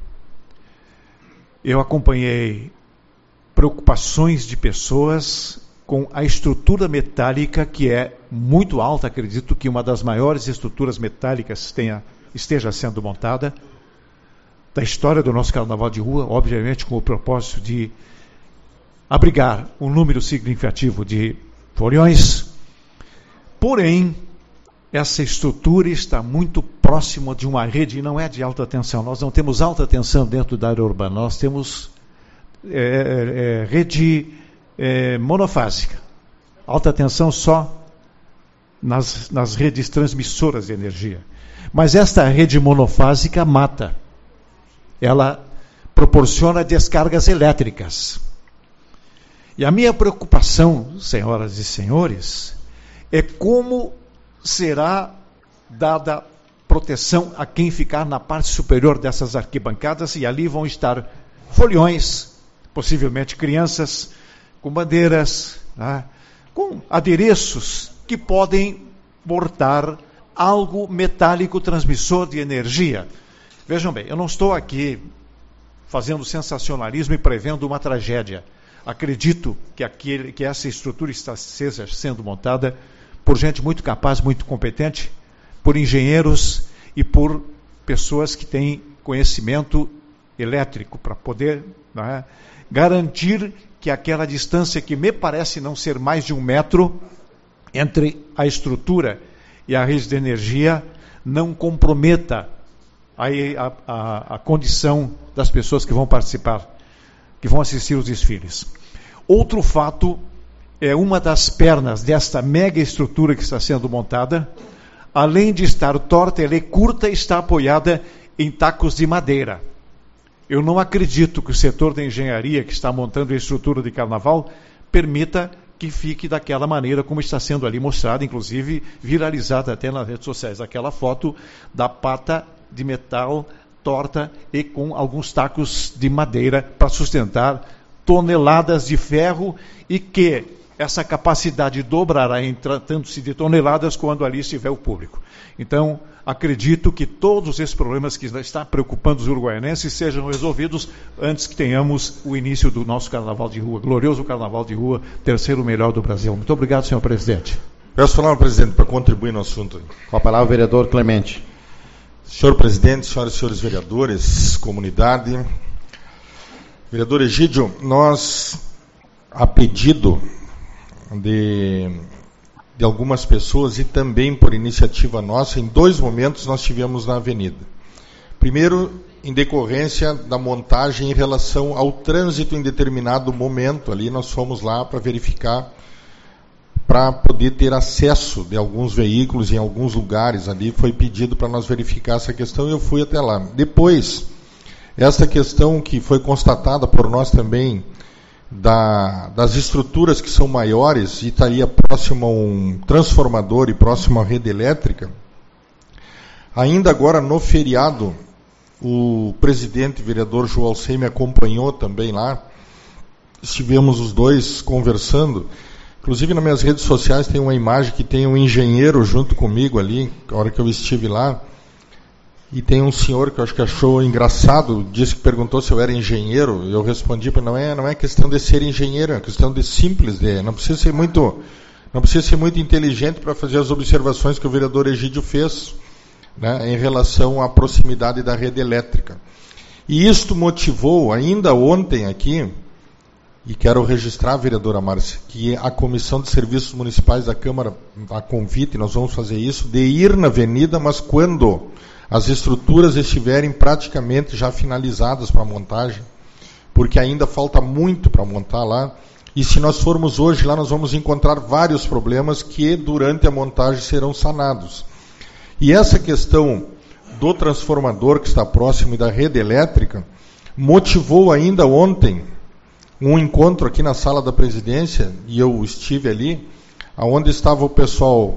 [SPEAKER 4] Eu acompanhei preocupações de pessoas com a estrutura metálica, que é muito alta, acredito que uma das maiores estruturas metálicas esteja sendo montada, da história do nosso carnaval de rua, obviamente com o propósito de abrigar um número significativo de foliões. Porém, essa estrutura está muito próxima de uma rede, e não é de alta tensão. Nós não temos alta tensão dentro da área urbana, nós temos rede monofásica. Alta tensão só nas redes transmissoras de energia. Mas esta rede monofásica mata. Ela proporciona descargas elétricas. E a minha preocupação, senhoras e senhores, é como será dada proteção a quem ficar na parte superior dessas arquibancadas, e ali vão estar foliões, possivelmente crianças, com bandeiras, né, com adereços que podem portar algo metálico transmissor de energia. Vejam bem, eu não estou aqui fazendo sensacionalismo e prevendo uma tragédia. Acredito que essa estrutura está sendo montada por gente muito capaz, muito competente, por engenheiros e por pessoas que têm conhecimento elétrico para poder, né, garantir que aquela distância, que me parece não ser mais de 1 metro, entre a estrutura e a rede de energia, não comprometa a condição das pessoas que vão participar, que vão assistir os desfiles. Outro fato é uma das pernas desta mega estrutura que está sendo montada, além de estar torta, ela é curta e está apoiada em tacos de madeira. Eu não acredito que o setor da engenharia que está montando a estrutura de carnaval permita que fique daquela maneira como está sendo ali mostrada, inclusive viralizada até nas redes sociais. Aquela foto da pata de metal torta e com alguns tacos de madeira para sustentar toneladas de ferro, e que essa capacidade dobrará em tratando-se de toneladas quando ali estiver o público. Então, acredito que todos esses problemas que estão preocupando os uruguaianenses sejam resolvidos antes que tenhamos o início do nosso carnaval de rua, glorioso carnaval de rua, terceiro melhor do Brasil. Muito obrigado, senhor presidente.
[SPEAKER 5] Peço a palavra, presidente, para contribuir no assunto.
[SPEAKER 1] Com a palavra, o vereador Clemente.
[SPEAKER 5] Senhor presidente, senhoras e senhores vereadores, comunidade. Vereador Egídio, nós, a pedido de algumas pessoas e também por iniciativa nossa, em 2 momentos nós tivemos na avenida. Primeiro, em decorrência da montagem em relação ao trânsito em determinado momento, ali nós fomos lá para verificar, para poder ter acesso de alguns veículos em alguns lugares ali, foi pedido para nós verificar essa questão e eu fui até lá. Depois, essa questão que foi constatada por nós também, das estruturas que são maiores e estaria próximo a um transformador e próximo à rede elétrica, ainda agora no feriado, o presidente, vereador João Alcei, me acompanhou também lá, estivemos os dois conversando. Inclusive nas minhas redes sociais tem uma imagem que tem um engenheiro junto comigo ali, na hora que eu estive lá, e tem um senhor que eu acho que achou engraçado, disse que perguntou se eu era engenheiro, eu respondi para não é questão de ser engenheiro, é questão de simples, não precisa ser muito inteligente para fazer as observações que o vereador Egídio fez, né, em relação à proximidade da rede elétrica. E isto motivou, ainda ontem aqui, e quero registrar, vereadora Márcia, que a Comissão de Serviços Municipais da Câmara, a convite, nós vamos fazer isso, de ir na avenida, mas quando as estruturas estiverem praticamente já finalizadas para a montagem, porque ainda falta muito para montar lá, e se nós formos hoje lá, nós vamos encontrar vários problemas que durante a montagem serão sanados. E essa questão do transformador que está próximo e da rede elétrica, motivou ainda ontem um encontro aqui na sala da presidência, e eu estive ali, onde estava o pessoal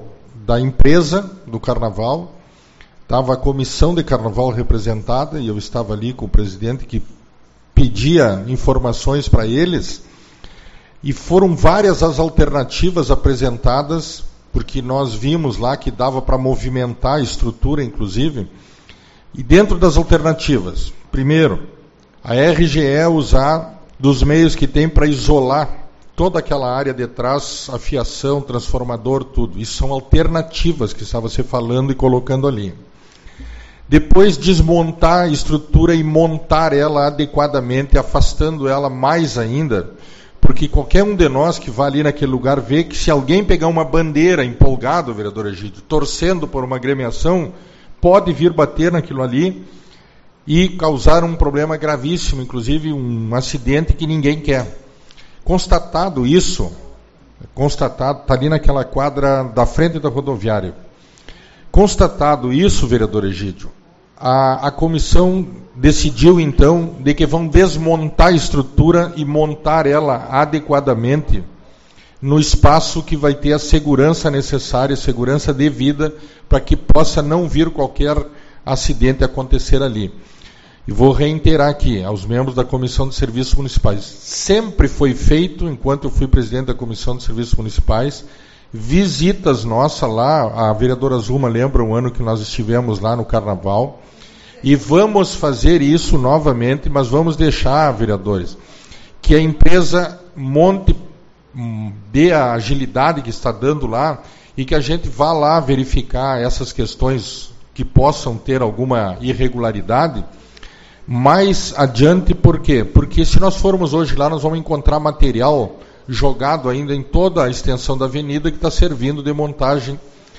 [SPEAKER 5] da empresa do Carnaval, estava a comissão de Carnaval representada, e eu estava ali com o presidente que pedia informações para eles, e foram várias as alternativas apresentadas, porque nós vimos lá que dava para movimentar a estrutura, inclusive, e dentro das alternativas, primeiro, a RGE usar dos meios que tem para isolar toda aquela área de trás, a fiação, transformador, tudo. Isso são alternativas que estava se falando e colocando ali. Depois desmontar a estrutura e montar ela adequadamente, afastando ela mais ainda, porque qualquer um de nós que vá ali naquele lugar vê que se alguém pegar uma bandeira empolgado, vereador Egídio, torcendo por uma agremiação, pode vir bater naquilo ali e causar um problema gravíssimo, inclusive um acidente que ninguém quer. Constatado isso, está ali naquela quadra da frente da rodoviária. Constatado isso, vereador Egídio, a comissão decidiu então de que vão desmontar a estrutura e montar ela adequadamente no espaço que vai ter a segurança necessária, segurança devida, para que possa não vir qualquer acidente acontecer ali. E vou reiterar aqui aos membros da Comissão de Serviços Municipais. Sempre foi feito, enquanto eu fui presidente da Comissão de Serviços Municipais, visitas nossas lá, a vereadora Zuma lembra um ano que nós estivemos lá no Carnaval, e vamos fazer isso novamente, mas vamos deixar, vereadores, que a empresa monte, dê a agilidade que está dando lá, e que a gente vá lá verificar essas questões que possam ter alguma irregularidade, mais adiante. Por quê? Porque se nós formos hoje lá, nós vamos encontrar material jogado ainda em toda a extensão da avenida que está servindo de montagem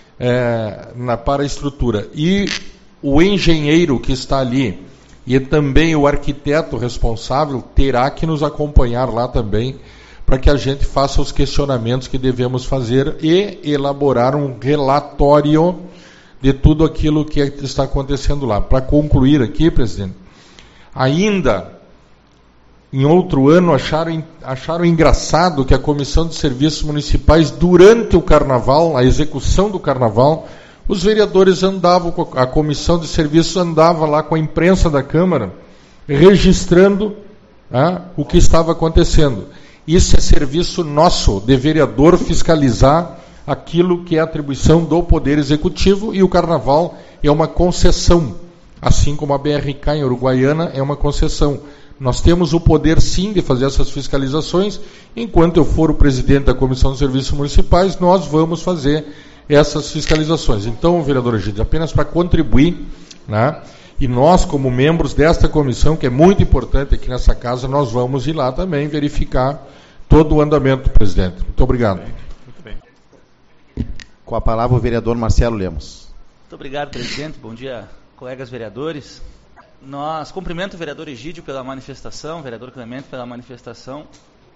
[SPEAKER 5] para a estrutura. E o engenheiro que está ali e também o arquiteto responsável terá que nos acompanhar lá também, para que a gente faça os questionamentos que devemos fazer e elaborar um relatório de tudo aquilo que está acontecendo lá. Para concluir aqui, presidente, ainda em outro ano acharam engraçado que a Comissão de Serviços Municipais, durante o Carnaval, a execução do Carnaval, os vereadores andavam, a Comissão de Serviços andava lá com a imprensa da Câmara, registrando o que estava acontecendo. Isso é serviço nosso, de vereador, fiscalizar aquilo que é atribuição do Poder Executivo, e o Carnaval é uma concessão, assim como a BRK em Uruguaiana é uma concessão. Nós temos o poder, sim, de fazer essas fiscalizações. Enquanto eu for o presidente da Comissão de Serviços Municipais, nós vamos fazer essas fiscalizações. Então, vereador Egídio, apenas para contribuir, e nós, como membros desta comissão, que é muito importante aqui nessa casa, nós vamos ir lá também verificar todo o andamento, presidente. Muito obrigado.
[SPEAKER 7] Muito bem.
[SPEAKER 1] Com a palavra o vereador Marcelo Lemos.
[SPEAKER 7] Muito obrigado, presidente. Bom dia, colegas vereadores. Nós cumprimento o vereador Egídio pela manifestação, o vereador Clemente pela manifestação.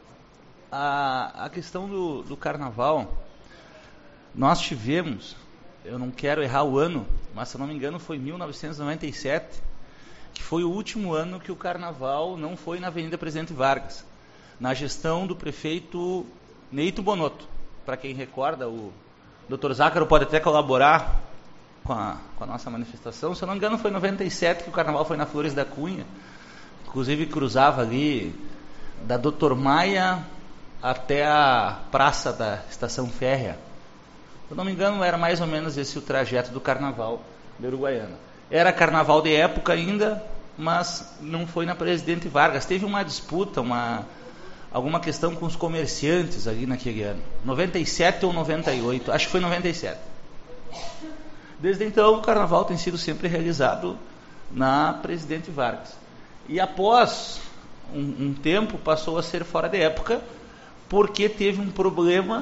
[SPEAKER 7] A questão do Carnaval, nós tivemos, eu não quero errar o ano, mas se eu não me engano foi 1997, que foi o último ano que o Carnaval não foi na Avenida Presidente Vargas, na gestão do prefeito Neito Bonotto. Para quem recorda, o Dr. Zácaro pode até colaborar com a nossa manifestação. Se eu não me engano foi em 97 que o Carnaval foi na Flores da Cunha, inclusive cruzava ali da Dr. Maia até a praça da Estação Férrea. Se eu não me engano era mais ou menos esse o trajeto do Carnaval de Uruguaiana. Era Carnaval de época ainda, mas não foi na Presidente Vargas. Teve uma disputa, alguma questão com os comerciantes ali naquele ano. 97 ou 98, acho que foi 97. Desde então, o Carnaval tem sido sempre realizado na Presidente Vargas. E após um tempo, passou a ser fora de época, porque teve um problema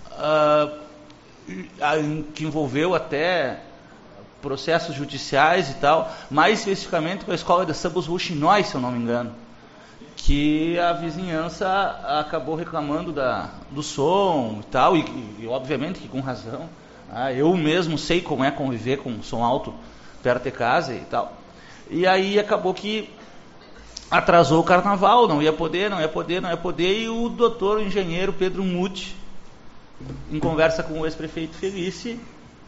[SPEAKER 7] que envolveu até processos judiciais e tal, mais especificamente com a escola de samba Os Ruxinóis, se eu não me engano, que a vizinhança acabou reclamando do som e tal, e obviamente que com razão. Eu mesmo sei como é conviver com som alto perto de casa e tal. E aí acabou que atrasou o Carnaval, não ia poder, e o doutor, o engenheiro Pedro Muti, em conversa com o ex-prefeito Felice,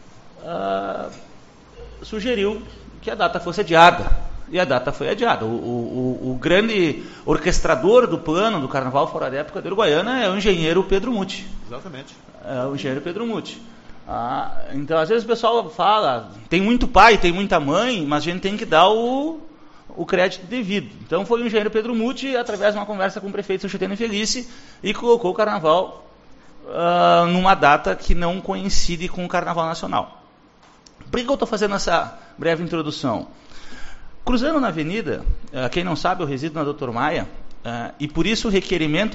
[SPEAKER 7] sugeriu que a data fosse adiada. E a data foi adiada. O grande orquestrador do plano do Carnaval Fora da Época de Uruguaiana é o engenheiro Pedro Muti.
[SPEAKER 1] Exatamente.
[SPEAKER 7] É o engenheiro Pedro Muti. Então, às vezes o pessoal fala, tem muito pai, tem muita mãe, mas a gente tem que dar o crédito devido. Então foi o engenheiro Pedro Muti, através de uma conversa com o prefeito Chetene Felice, e colocou o Carnaval numa data que não coincide com o Carnaval Nacional. Por que eu estou fazendo essa breve introdução? Cruzando na avenida, quem não sabe, eu resido na Dr. Maia, e por isso o requerimento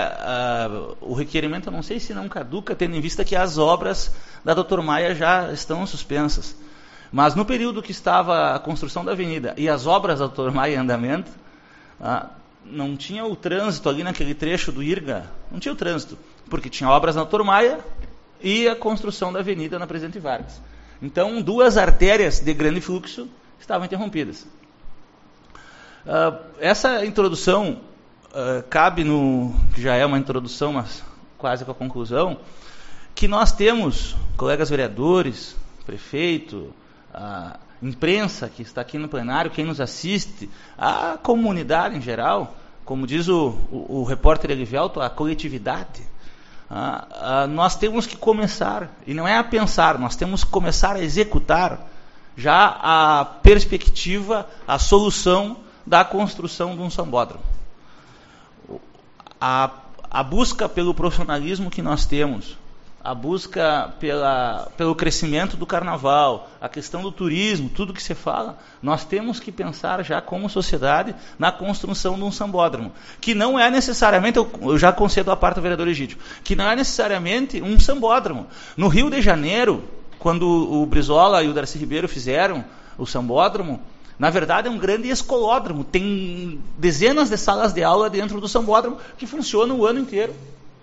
[SPEAKER 7] eu não sei se não caduca, tendo em vista que as obras da Dr. Maia já estão suspensas. Mas no período que estava a construção da avenida e as obras da Dr. Maia em andamento, não tinha o trânsito ali naquele trecho do IRGA, não tinha o trânsito, porque tinha obras na Dr. Maia e a construção da avenida na Presidente Vargas. Então, 2 artérias de grande fluxo estavam interrompidas. Essa introdução cabe que já é uma introdução, mas quase com a conclusão, que nós temos, colegas vereadores, prefeito, a imprensa que está aqui no plenário, quem nos assiste, a comunidade em geral, como diz o repórter Elivelto, a coletividade, nós temos que começar, e não é a pensar, nós temos que começar a executar já a perspectiva, a solução da construção de um sambódromo. A busca pelo profissionalismo que nós temos, a busca pelo crescimento do carnaval, a questão do turismo, tudo que se fala, nós temos que pensar já como sociedade na construção de um sambódromo, que não é necessariamente, eu já concedo a parte do vereador Egídio, que não é necessariamente um sambódromo. No Rio de Janeiro, quando o Brizola e o Darcy Ribeiro fizeram o sambódromo, na verdade é um grande escolódromo, tem dezenas de salas de aula dentro do sambódromo que funcionam o ano inteiro.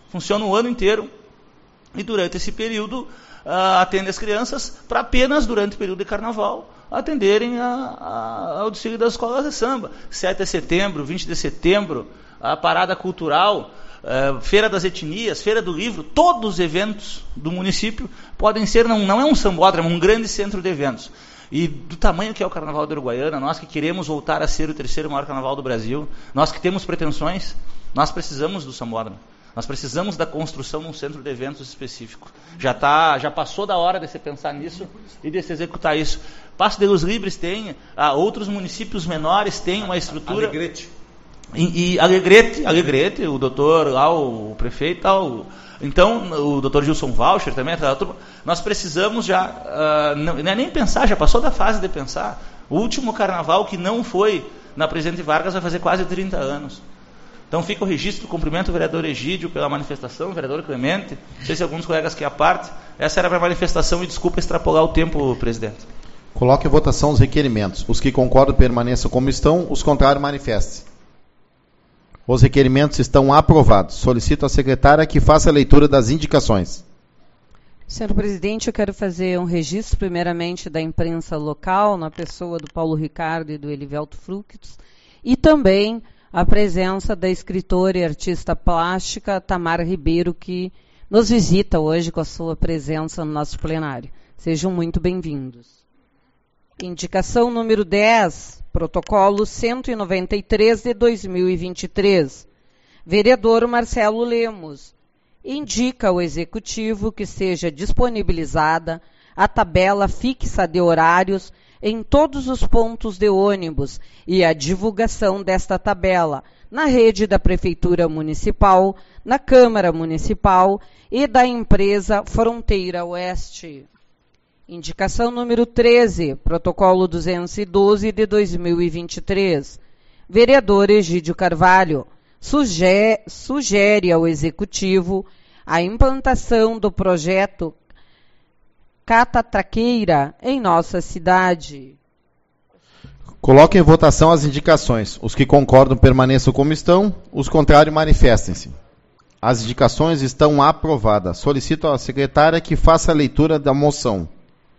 [SPEAKER 7] E durante esse período atende as crianças para apenas durante o período de carnaval atenderem ao desfile das escolas de samba. 7 de setembro, 20 de setembro, a parada cultural, Feira das Etnias, Feira do Livro, todos os eventos do município podem ser, não é um sambódromo, é um grande centro de eventos. E do tamanho que é o Carnaval de Uruguaiana, nós que queremos voltar a ser o 3º maior carnaval do Brasil, nós que temos pretensões, nós precisamos do sambódromo. Nós precisamos da construção de um centro de eventos específico. Já passou da hora de se pensar nisso e de se executar isso. Passo de Los Libres tem, outros municípios menores têm uma estrutura...
[SPEAKER 1] Alegrete.
[SPEAKER 7] E Alegrete, o doutor lá, o prefeito, tal, então o doutor Gilson Valcher também, nós precisamos já, não é nem pensar, já passou da fase de pensar. O último carnaval que não foi na Presidente Vargas vai fazer quase 30 anos. Então fica o registro, cumprimento o vereador Egídio pela manifestação, o vereador Clemente, não sei se alguns colegas que à parte, essa era a minha manifestação e desculpa extrapolar o tempo, presidente.
[SPEAKER 1] Coloque em votação os requerimentos. Os que concordam permaneçam como estão, os contrários manifestem. Os requerimentos estão aprovados. Solicito à secretária que faça a leitura das indicações.
[SPEAKER 2] Senhor presidente, eu quero fazer um registro, primeiramente, da imprensa local, na pessoa do Paulo Ricardo e do Elivelto Fructus, e também a presença da escritora e artista plástica Tamara Ribeiro, que nos visita hoje com a sua presença no nosso plenário. Sejam muito bem-vindos. Indicação número 10, protocolo 193 de 2023. Vereador Marcelo Lemos indica ao Executivo que seja disponibilizada a tabela fixa de horários em todos os pontos de ônibus e a divulgação desta tabela na rede da Prefeitura Municipal, na Câmara Municipal e da empresa Fronteira Oeste. Indicação número 13, protocolo 212 de 2023. Vereador Egídio Carvalho sugere ao Executivo a implantação do projeto Catatraqueira em nossa cidade.
[SPEAKER 1] Coloque em votação as indicações. Os que concordam permaneçam como estão, os contrários manifestem-se. As indicações estão aprovadas. Solicito à secretária que faça a leitura da moção.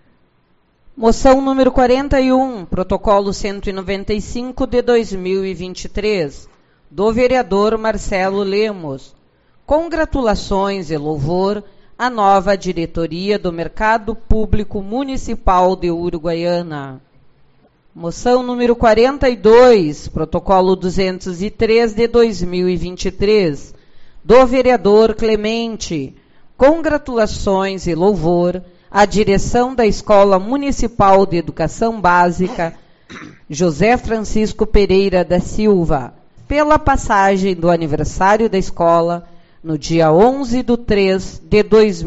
[SPEAKER 2] Moção número 41, protocolo 195 de 2023, do vereador Marcelo Lemos. Congratulações e louvor a nova diretoria do Mercado Público Municipal de Uruguaiana. Moção número 42, protocolo 203 de 2023, do vereador Clemente. Congratulações e louvor à direção da Escola Municipal de Educação Básica José Francisco Pereira da Silva, pela passagem do aniversário da escola no dia 11/3 de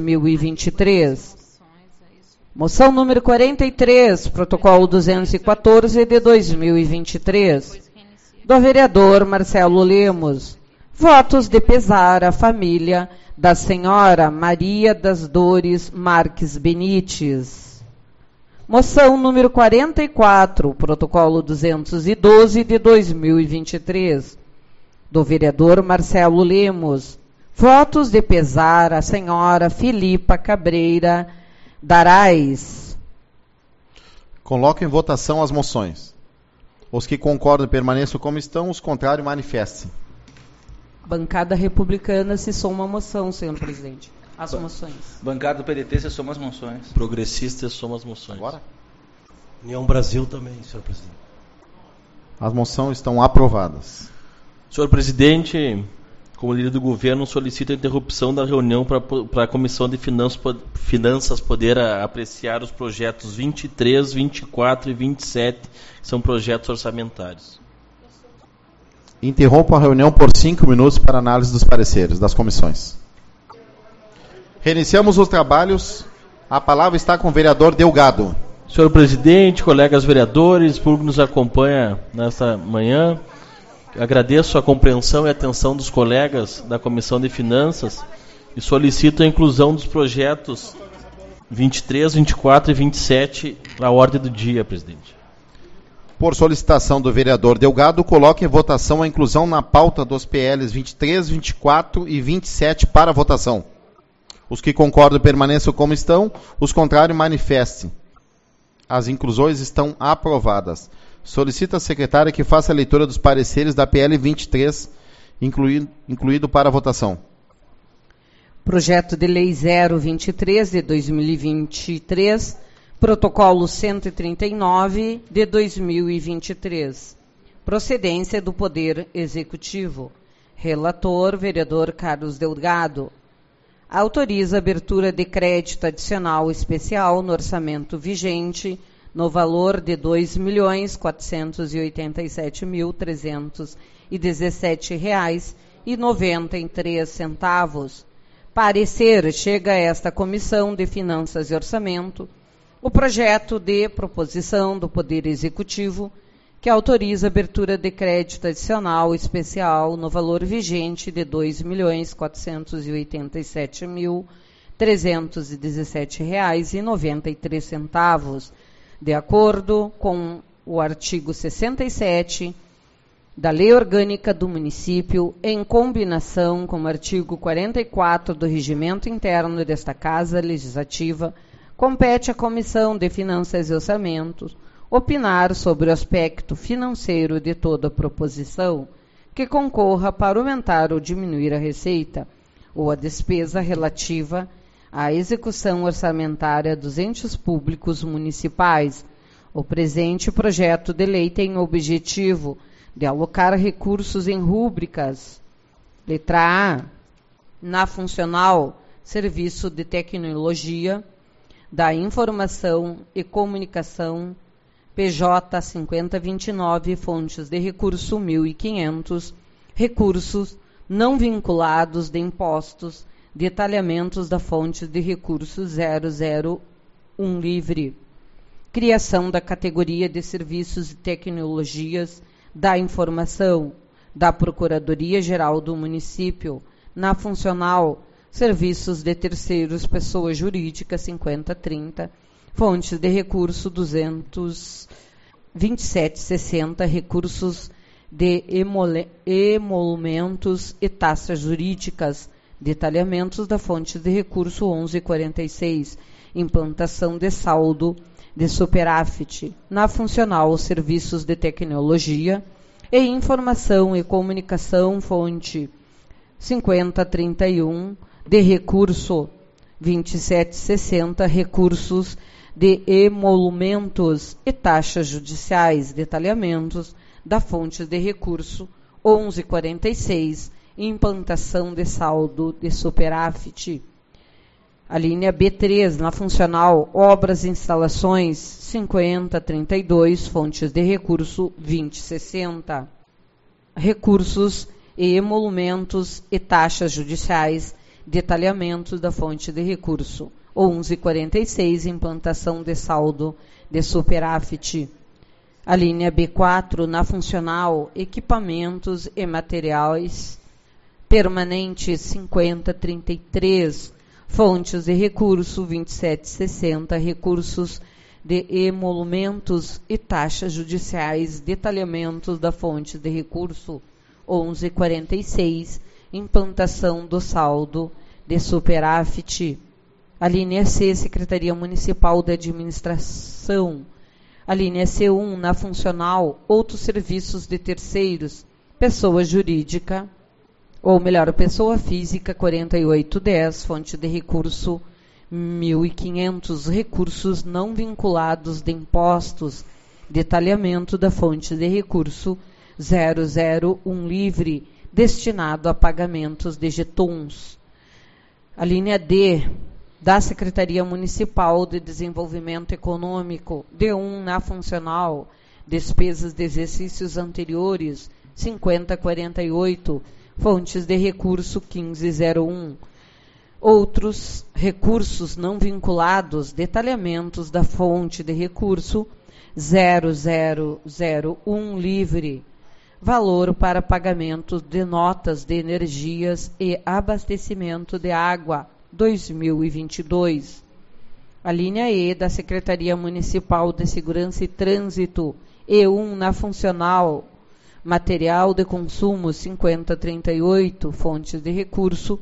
[SPEAKER 2] 2023. Moção número 43, protocolo 214 de 2023, do vereador Marcelo Lemos. Votos de pesar à família da senhora Maria das Dores Marques Benites. Moção número 44, protocolo 212 de 2023, do vereador Marcelo Lemos. Votos de pesar à senhora Filipa Cabreira Darais.
[SPEAKER 1] Coloco em votação as moções. Os que concordam permaneçam como estão, os contrários manifestem.
[SPEAKER 2] Bancada republicana se soma à moção, senhor presidente. As moções.
[SPEAKER 7] Bancada do PDT se soma às moções.
[SPEAKER 8] Progressistas soma as moções.
[SPEAKER 1] Agora?
[SPEAKER 8] União Brasil também, senhor presidente.
[SPEAKER 1] As moções estão aprovadas.
[SPEAKER 8] Senhor presidente, como líder do governo, solicito a interrupção da reunião para a Comissão de Finanças poder apreciar os projetos 23, 24 e 27, que são projetos orçamentários.
[SPEAKER 1] Interrompo a reunião por 5 minutos para análise dos pareceres das comissões. Reiniciamos os trabalhos. A palavra está com o vereador Delgado.
[SPEAKER 8] Senhor presidente, colegas vereadores, público que nos acompanha nesta manhã, agradeço a compreensão e atenção dos colegas da Comissão de Finanças e solicito a inclusão dos projetos 23, 24 e 27 à ordem do dia, presidente.
[SPEAKER 1] Por solicitação do vereador Delgado, coloque em votação a inclusão na pauta dos PLs 23, 24 e 27 para votação. Os que concordam permaneçam como estão, os contrários manifestem. As inclusões estão aprovadas. Solicita a secretária que faça a leitura dos pareceres da PL 23, incluído para votação.
[SPEAKER 2] Projeto de Lei 023 de 2023, Protocolo 139 de 2023. Procedência do Poder Executivo. Relator, vereador Carlos Delgado. Autoriza a abertura de crédito adicional especial no orçamento vigente no valor de R$ 2.487.317,93. Parecer: chega a esta Comissão de Finanças e Orçamento o projeto de proposição do Poder Executivo que autoriza a abertura de crédito adicional especial no valor vigente de R$ 2.487.317,93, de acordo com o artigo 67 da Lei Orgânica do Município, em combinação com o artigo 44 do Regimento Interno desta Casa Legislativa, compete à Comissão de Finanças e Orçamentos opinar sobre o aspecto financeiro de toda proposição que concorra para aumentar ou diminuir a receita ou a despesa relativa à execução orçamentária dos entes públicos municipais. O presente projeto de lei tem o objetivo de alocar recursos em rúbricas. Letra A, na funcional Serviço de Tecnologia da Informação e Comunicação, PJ 5029, fontes de recurso 1.500, recursos não vinculados de impostos, detalhamentos da fonte de recurso 001 livre. Criação da categoria de Serviços e Tecnologias da Informação da Procuradoria-Geral do Município, na funcional Serviços de Terceiros, Pessoa Jurídica 5030, fontes de recurso 227,60, recursos de emolumentos e taxas jurídicas, detalhamentos da fonte de recurso 1146, implantação de saldo de superávit, na funcional Serviços de Tecnologia e Informação e Comunicação, fonte 5031, de recurso 2760, recursos de emolumentos e taxas judiciais, detalhamentos da fonte de recurso, 1146, implantação de saldo de superávit. A linha B3, na funcional, obras e instalações, 5032, fontes de recurso, 2060. Recursos e emolumentos e taxas judiciais, detalhamento da fonte de recurso, 1146, implantação de saldo de superávit. A linha B4, na funcional, equipamentos e materiais permanentes, 5033, fontes de recurso, 2760, recursos de emolumentos e taxas judiciais, detalhamentos da fonte de recurso, 1146, implantação do saldo de superávit. A linha C, Secretaria Municipal de Administração. A linha C1, na funcional, outros serviços de terceiros, pessoa jurídica, ou melhor, pessoa física, 4810, fonte de recurso, 1.500, recursos não vinculados de impostos, detalhamento da fonte de recurso, 001 livre, destinado a pagamentos de jetons. A linha D, da Secretaria Municipal de Desenvolvimento Econômico, D1 na funcional, despesas de exercícios anteriores, 5048, fontes de recurso 1501. Outros recursos não vinculados, detalhamentos da fonte de recurso, 0001 livre, valor para pagamento de notas de energias e abastecimento de água, 2022. A linha E, da Secretaria Municipal de Segurança e Trânsito, E1 na funcional, material de consumo, 5038, fontes de recurso,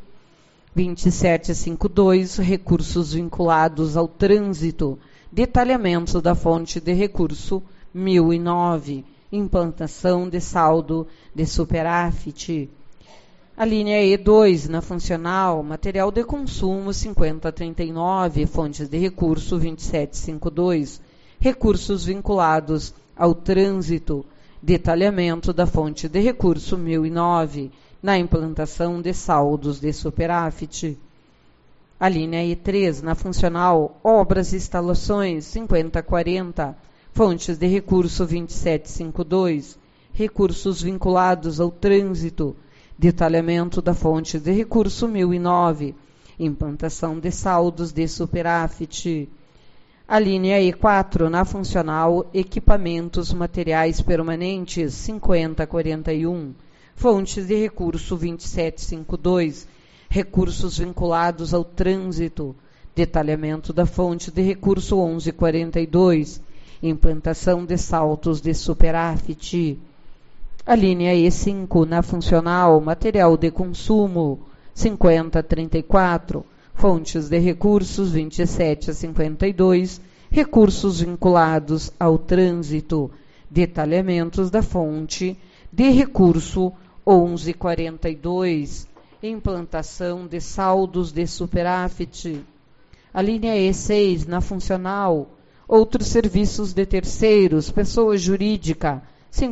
[SPEAKER 2] 2752, recursos vinculados ao trânsito, detalhamento da fonte de recurso, 1009, implantação de saldo de superávit. A linha E2, na funcional, material de consumo, 5039, fontes de recurso, 2752, recursos vinculados ao trânsito, detalhamento da fonte de recurso, 1009, na implantação de saldos de superávit. A linha E3, na funcional, obras e instalações, 5040, fontes de recurso, 2752, recursos vinculados ao trânsito, detalhamento da fonte de recurso, 1009, implantação de saldos de superávit. A linha E4, na funcional, equipamentos materiais permanentes, 5041, fontes de recurso, 2752, recursos vinculados ao trânsito, detalhamento da fonte de recurso, 1142, implantação de saldos de superávit. A linha E5, na funcional, material de consumo, 5034, fontes de recursos, 2752, recursos vinculados ao trânsito, detalhamentos da fonte de recurso, 1142, implantação de saldos de superávit. A linha E6, na funcional, outros serviços de terceiros, pessoa jurídica,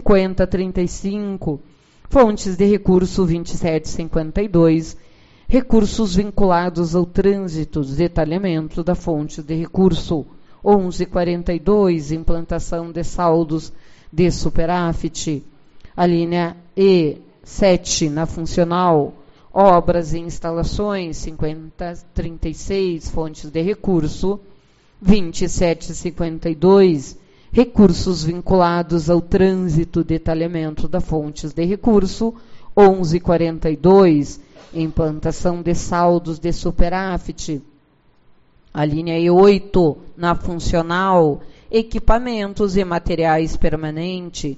[SPEAKER 2] 5035, fontes de recurso, 2752, recursos vinculados ao trânsito, detalhamento da fonte de recurso, 1142, implantação de saldos de superávit. A linha E7, na funcional, obras e instalações, 5036, fontes de recurso, 2752, recursos vinculados ao trânsito, detalhamento da fontes de recurso, 1142, implantação de saldos de superávit. A linha E8, na funcional, equipamentos e materiais permanente,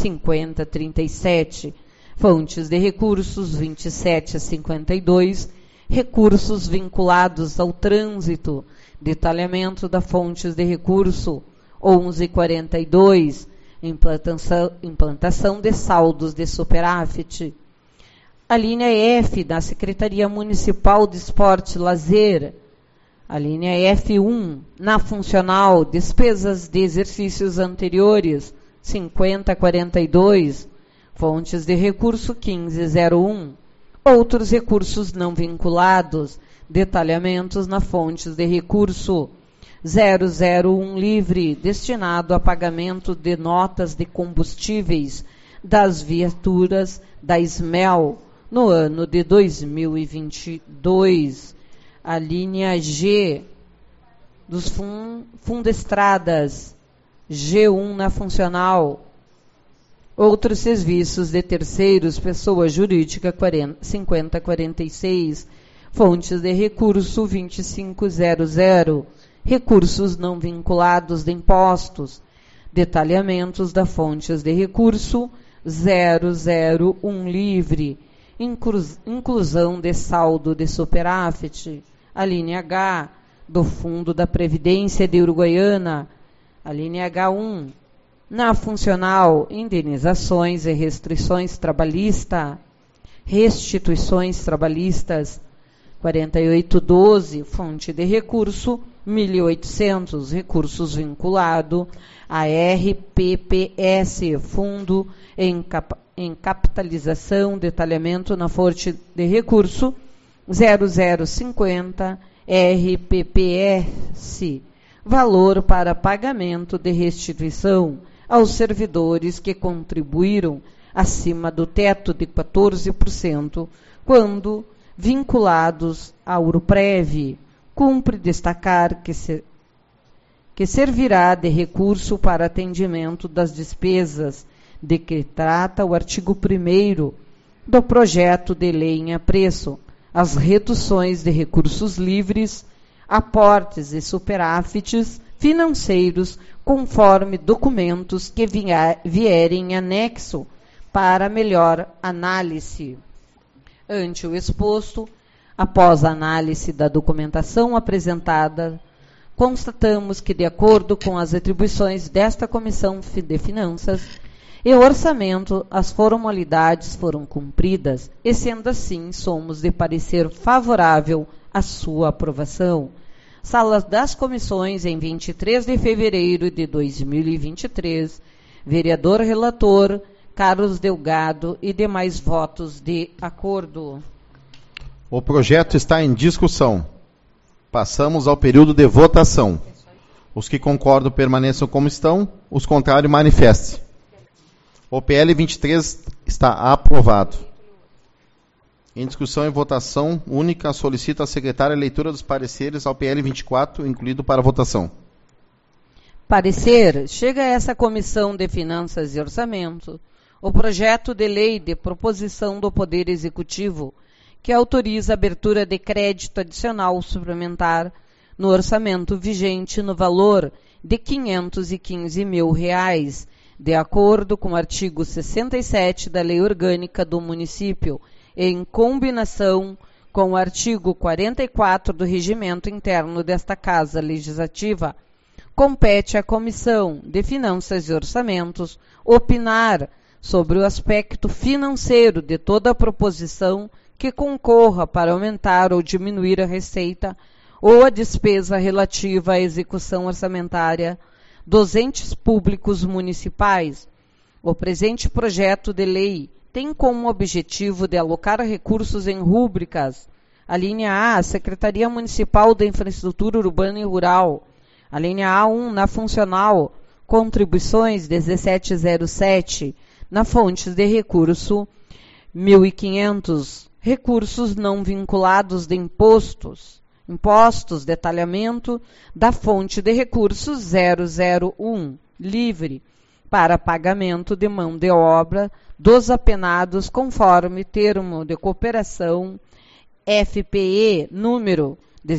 [SPEAKER 2] 5037, fontes de recursos, 2752, recursos vinculados ao trânsito, detalhamento da fontes de recurso, 1142, implantação de saldos de superávit. A linha F, da Secretaria Municipal de Esporte e Lazer, A linha F1, na funcional, despesas de exercícios anteriores, 5042, fontes de recurso 1501. Outros recursos não vinculados, detalhamentos na fontes de recurso 001 livre, destinado a pagamento de notas de combustíveis das viaturas da SMEL no ano de 2022. A linha G dos Fundestradas, G1 na funcional. Outros serviços de terceiros, pessoa jurídica 5046, fontes de recurso 2500, recursos não vinculados de impostos, detalhamentos da fontes de recurso 001 livre, inclusão de saldo de superávit. A linha H do Fundo da Previdência de Uruguaiana, a linha H1, na funcional, indenizações e restrições trabalhistas, restituições trabalhistas, 4812, fonte de recurso, 1.800, recursos vinculado a RPPS, Fundo em Capitalização, detalhamento na fonte de recurso, 0050, RPPS, valor para pagamento de restituição aos servidores que contribuíram acima do teto de 14%, quando vinculados à Urprev. Cumpre destacar que servirá de recurso para atendimento das despesas de que trata o artigo 1º do projeto de lei em apreço, as reduções de recursos livres, aportes e superávites financeiros, conforme documentos que vierem em anexo para melhor análise. Ante o exposto, após a análise da documentação apresentada, constatamos que, de acordo com as atribuições desta Comissão de Finanças e Orçamento, as formalidades foram cumpridas e, sendo assim, somos de parecer favorável à sua aprovação. Sala das Comissões, em 23 de fevereiro de 2023, vereador relator Carlos Delgado e demais votos de acordo.
[SPEAKER 1] O projeto está em discussão. Passamos ao período de votação. Os que concordam permaneçam como estão, os contrários manifestem. O PL 23 está aprovado. Em discussão e votação única, solicito à secretária a leitura dos pareceres ao PL 24, incluído para votação.
[SPEAKER 2] Parecer. Chega a essa Comissão de Finanças e Orçamento o projeto de lei de proposição do Poder Executivo que autoriza a abertura de crédito adicional suplementar no orçamento vigente no valor de R$ 515 mil, de acordo com o artigo 67 da Lei Orgânica do Município, em combinação com o artigo 44 do Regimento Interno desta Casa Legislativa. Compete à Comissão de Finanças e Orçamentos opinar sobre o aspecto financeiro de toda a proposição que concorra para aumentar ou diminuir a receita ou a despesa relativa à execução orçamentária dos entes públicos municipais. O presente projeto de lei tem como objetivo de alocar recursos em rúbricas. A linha A, Secretaria Municipal da Infraestrutura Urbana e Rural. A linha A1, na funcional, contribuições 1707, na fontes de recurso 1.500, recursos não vinculados de impostos, detalhamento da fonte de recursos 001, livre, para pagamento de mão de obra dos apenados conforme termo de cooperação FPE número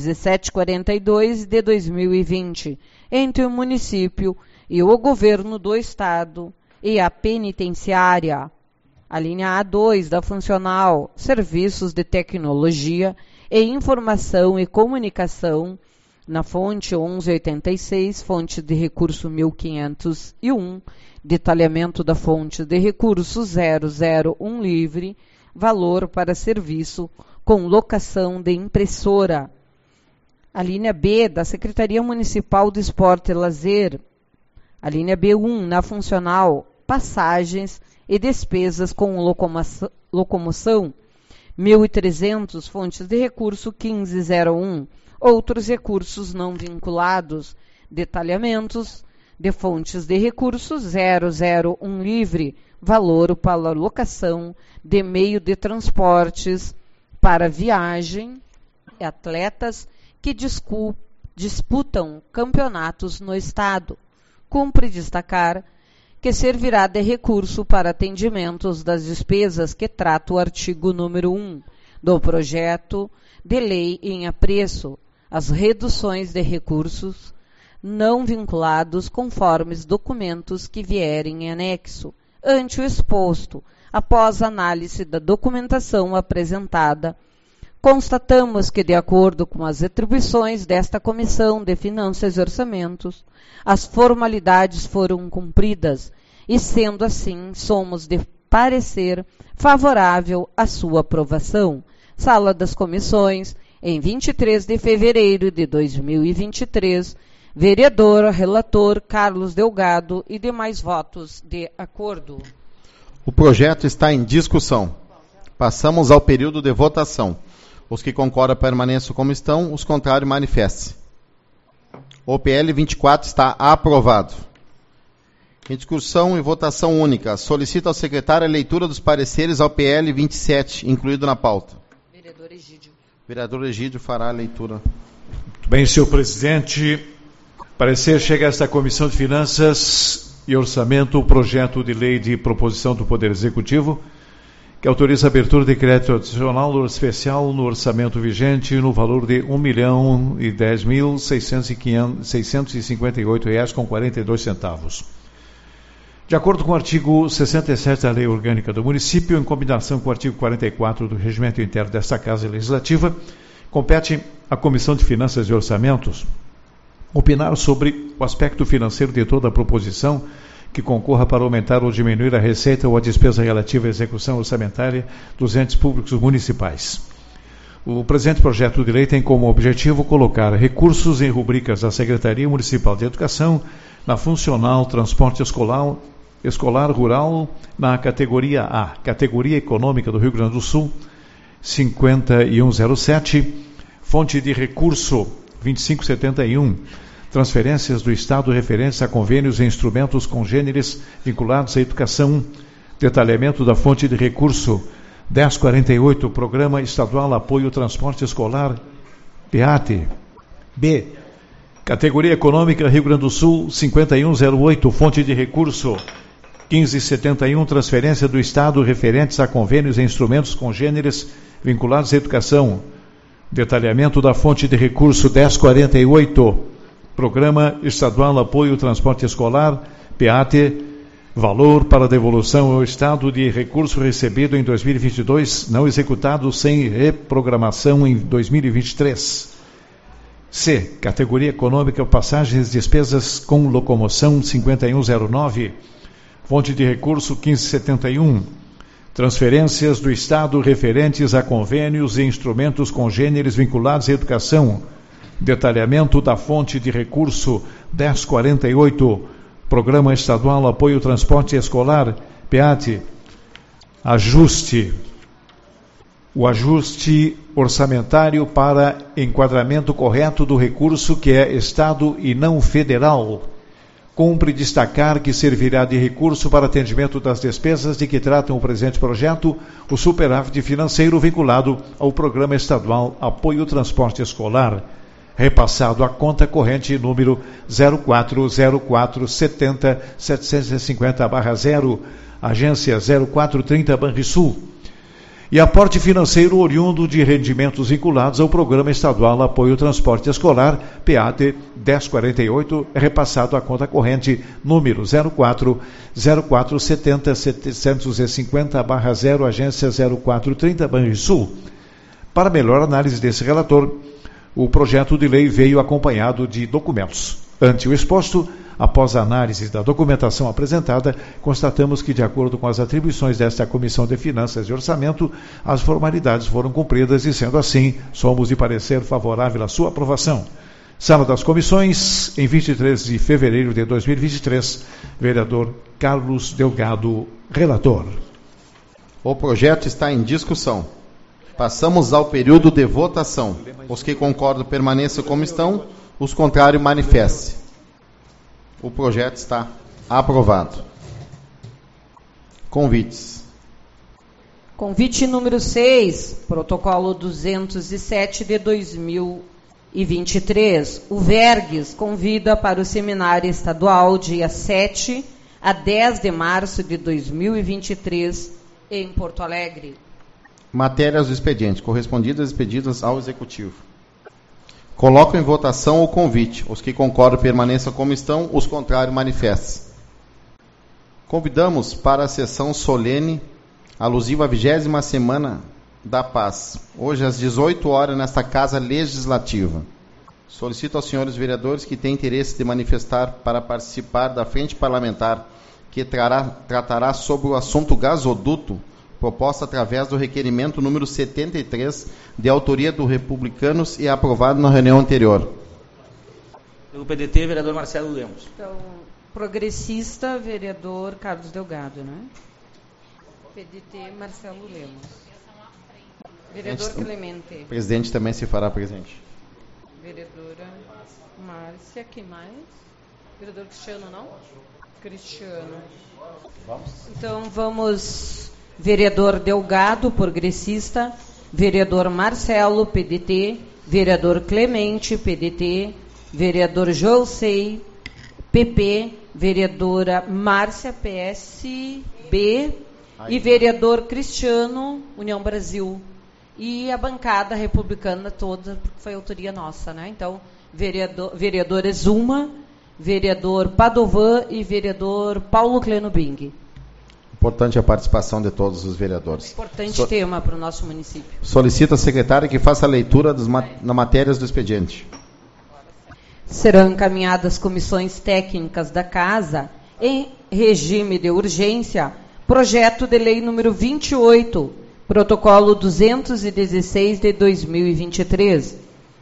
[SPEAKER 2] 1742 de 2020, entre o município e o governo do Estado e a penitenciária. A linha A2 da funcional, serviços de tecnologia e informação e comunicação, na fonte 1186, fonte de recurso 1501, detalhamento da fonte de recurso 001 livre, valor para serviço com locação de impressora. A linha B, da Secretaria Municipal do Esporte e Lazer. A linha B1, na funcional, passagens e despesas com locomoção, 1.300, fontes de recurso 1501, outros recursos não vinculados, detalhamentos de fontes de recurso 001 livre, valor para locação de meio de transportes para viagem e atletas que disputam campeonatos no estado. Cumpre destacar que servirá de recurso para atendimentos das despesas que trata o artigo número 1 do projeto de lei em apreço, as reduções de recursos não vinculados conforme os documentos que vierem em anexo. Ante o exposto, após análise da documentação apresentada, constatamos que, de acordo com as atribuições desta Comissão de Finanças e Orçamentos, as formalidades foram cumpridas e, sendo assim, somos de parecer favorável à sua aprovação. Sala das Comissões, em 23 de fevereiro de 2023, vereador, relator Carlos Delgado e demais votos de acordo.
[SPEAKER 1] O projeto está em discussão. Passamos ao período de votação. Os que concordam permaneçam como estão, os contrários manifestem-se. O PL 24 está aprovado. Em discussão e votação única, solicito ao secretário a leitura dos pareceres ao PL 27, incluído na pauta.
[SPEAKER 2] Vereador Egídio.
[SPEAKER 1] Vereador Egídio fará a leitura.
[SPEAKER 4] Muito bem, senhor presidente. Parecer chega a esta Comissão de Finanças e Orçamento o projeto de lei de proposição do Poder Executivo que autoriza a abertura de crédito adicional especial no orçamento vigente no valor de R$ 1.010.658,42. De acordo com o artigo 67 da Lei Orgânica do Município, em combinação com o artigo 44 do Regimento Interno desta Casa Legislativa, compete à Comissão de Finanças e Orçamentos opinar sobre o aspecto financeiro de toda a proposição que concorra para aumentar ou diminuir a receita ou a despesa relativa à execução orçamentária dos entes públicos municipais. O presente projeto de lei tem como objetivo colocar recursos em rubricas da Secretaria Municipal de Educação na funcional Transporte Escolar Rural na categoria A, Categoria Econômica do Rio Grande do Sul, 5107, fonte de recurso 2571, transferências do Estado referentes a convênios e instrumentos congêneres vinculados à educação, detalhamento da fonte de recurso 1048, Programa Estadual Apoio ao Transporte Escolar, PEAT. B, Categoria Econômica Rio Grande do Sul, 5108, fonte de recurso 1571, transferência do Estado referentes a convênios e instrumentos congêneres vinculados à educação, detalhamento da fonte de recurso 1048, Programa Estadual Apoio ao Transporte Escolar, PEAT, valor para devolução ao Estado de recurso recebido em 2022, não executado sem reprogramação em 2023. C, Categoria Econômica, passagens e despesas com locomoção 5109, fonte de recurso 1571, transferências do Estado referentes a convênios e instrumentos congêneres vinculados à educação, detalhamento da fonte de recurso 1048, Programa Estadual Apoio ao Transporte Escolar, PEAT, ajuste. O ajuste orçamentário para enquadramento correto do recurso que é Estado e não federal. Cumpre destacar que servirá de recurso para atendimento das despesas de que tratam o presente projeto, o superávit financeiro vinculado ao Programa Estadual Apoio ao Transporte Escolar, repassado à conta corrente número 040470-750/0, agência 0430 Banrisul, e aporte financeiro oriundo de rendimentos vinculados ao Programa Estadual Apoio ao Transporte Escolar, PAT 1048, repassado à conta corrente número 0470-750/0, agência 0430 Banrisul. Para melhor análise desse relator, o projeto de lei veio acompanhado de documentos. Ante o exposto, após a análise da documentação apresentada, constatamos que, de acordo com as atribuições desta Comissão de Finanças e Orçamento, as formalidades foram cumpridas e, sendo assim, somos de parecer favorável à sua aprovação. Sala das Comissões, em 23 de fevereiro de 2023, vereador Carlos Delgado, relator.
[SPEAKER 1] O projeto está em discussão. Passamos ao período de votação. Os que concordam permaneçam como estão, os contrários manifestem. O projeto está aprovado. Convites.
[SPEAKER 2] Convite número 6, protocolo 207 de 2023. O Vergues convida para o seminário estadual dia 7 a 10 de março de 2023 em Porto Alegre.
[SPEAKER 1] Matérias do expediente, correspondidas e expedidas ao Executivo. Coloco em votação o convite. Os que concordam permaneçam como estão, os contrários manifestem. Convidamos para a sessão solene, alusiva à 20ª Semana da Paz, hoje às 18 horas, nesta Casa Legislativa. Solicito aos senhores vereadores que têm interesse de manifestar para participar da frente parlamentar, que tratará sobre o assunto gasoduto, proposta através do requerimento número 73, de autoria do Republicanos e aprovado na reunião anterior.
[SPEAKER 7] Pelo PDT, vereador Marcelo Lemos.
[SPEAKER 2] Então, progressista, vereador Carlos Delgado, né? PDT, Marcelo Lemos. Vereador Clemente.
[SPEAKER 1] O presidente também se fará presente.
[SPEAKER 2] Vereadora Márcia, quem mais? Vereador Cristiano, não? Cristiano.
[SPEAKER 1] Vamos.
[SPEAKER 2] Então, vamos... Vereador Delgado, progressista, vereador Marcelo, PDT, vereador Clemente, PDT, vereador Josei, PP, vereadora Márcia, PSB, e vereador Cristiano, União Brasil. E a bancada republicana toda, porque foi autoria nossa, né? Então, vereador Exuma, vereador Padovan e vereador Paulo Cleno Bing.
[SPEAKER 1] Importante a participação de todos os vereadores.
[SPEAKER 2] Importante tema para o nosso município.
[SPEAKER 1] Solicito à secretária que faça a leitura das matérias do expediente.
[SPEAKER 2] Serão encaminhadas comissões técnicas da Casa, em regime de urgência, projeto de lei número 28, protocolo 216 de 2023,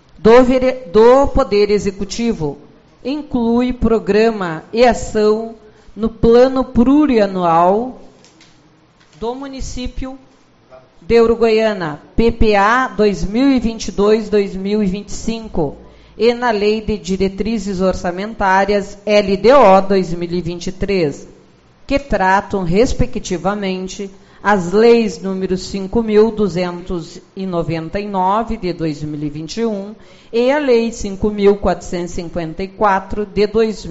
[SPEAKER 2] do Poder Executivo, inclui programa e ação no plano plurianual do município de Uruguaiana, PPA 2022-2025, e na Lei de Diretrizes Orçamentárias LDO 2023, que tratam, respectivamente, as leis número 5.299 de 2021 e a Lei 5.454 de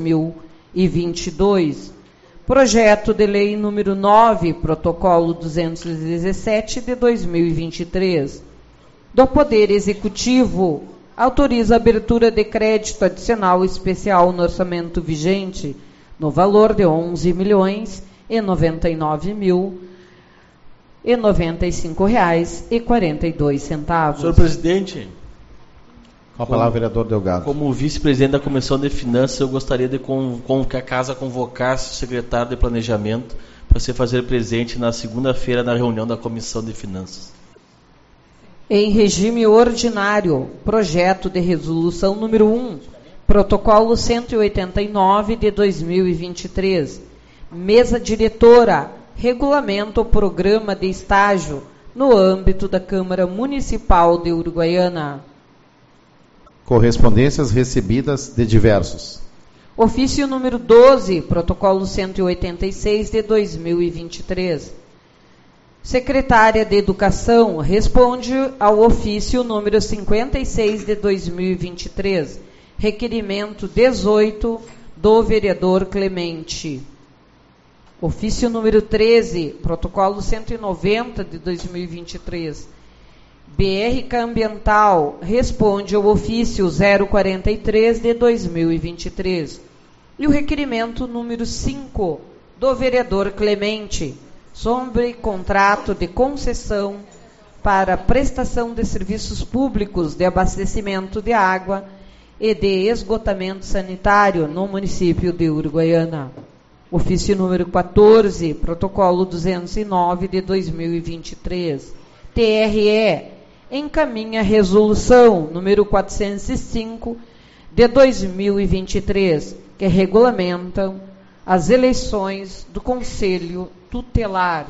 [SPEAKER 2] 2022. Projeto de Lei número 9, protocolo 217 de 2023. Do Poder Executivo, autoriza a abertura de crédito adicional especial no orçamento vigente, no valor de R$ 11.099.095,42.
[SPEAKER 8] Senhor presidente,
[SPEAKER 1] com a palavra, vereador Delgado.
[SPEAKER 8] Como vice-presidente da Comissão de Finanças, eu gostaria de que a Casa convocasse o secretário de Planejamento para se fazer presente na segunda-feira na reunião da Comissão de Finanças.
[SPEAKER 2] Em regime ordinário, projeto de resolução número 1, protocolo 189 de 2023, mesa diretora, regulamento programa de estágio no âmbito da Câmara Municipal de Uruguaiana.
[SPEAKER 1] Correspondências recebidas de diversos.
[SPEAKER 2] Ofício número 12, protocolo 186 de 2023. Secretária de Educação responde ao ofício número 56 de 2023, requerimento 18 do vereador Clemente. Ofício número 13, protocolo 190 de 2023. BRK Ambiental responde ao ofício 043 de 2023. E o requerimento número 5 do vereador Clemente, sobre contrato de concessão para prestação de serviços públicos de abastecimento de água e de esgotamento sanitário no município de Uruguaiana. Ofício número 14, protocolo 209 de 2023. TRE encaminha resolução número 405 de 2023, que regulamentam as eleições do Conselho Tutelar.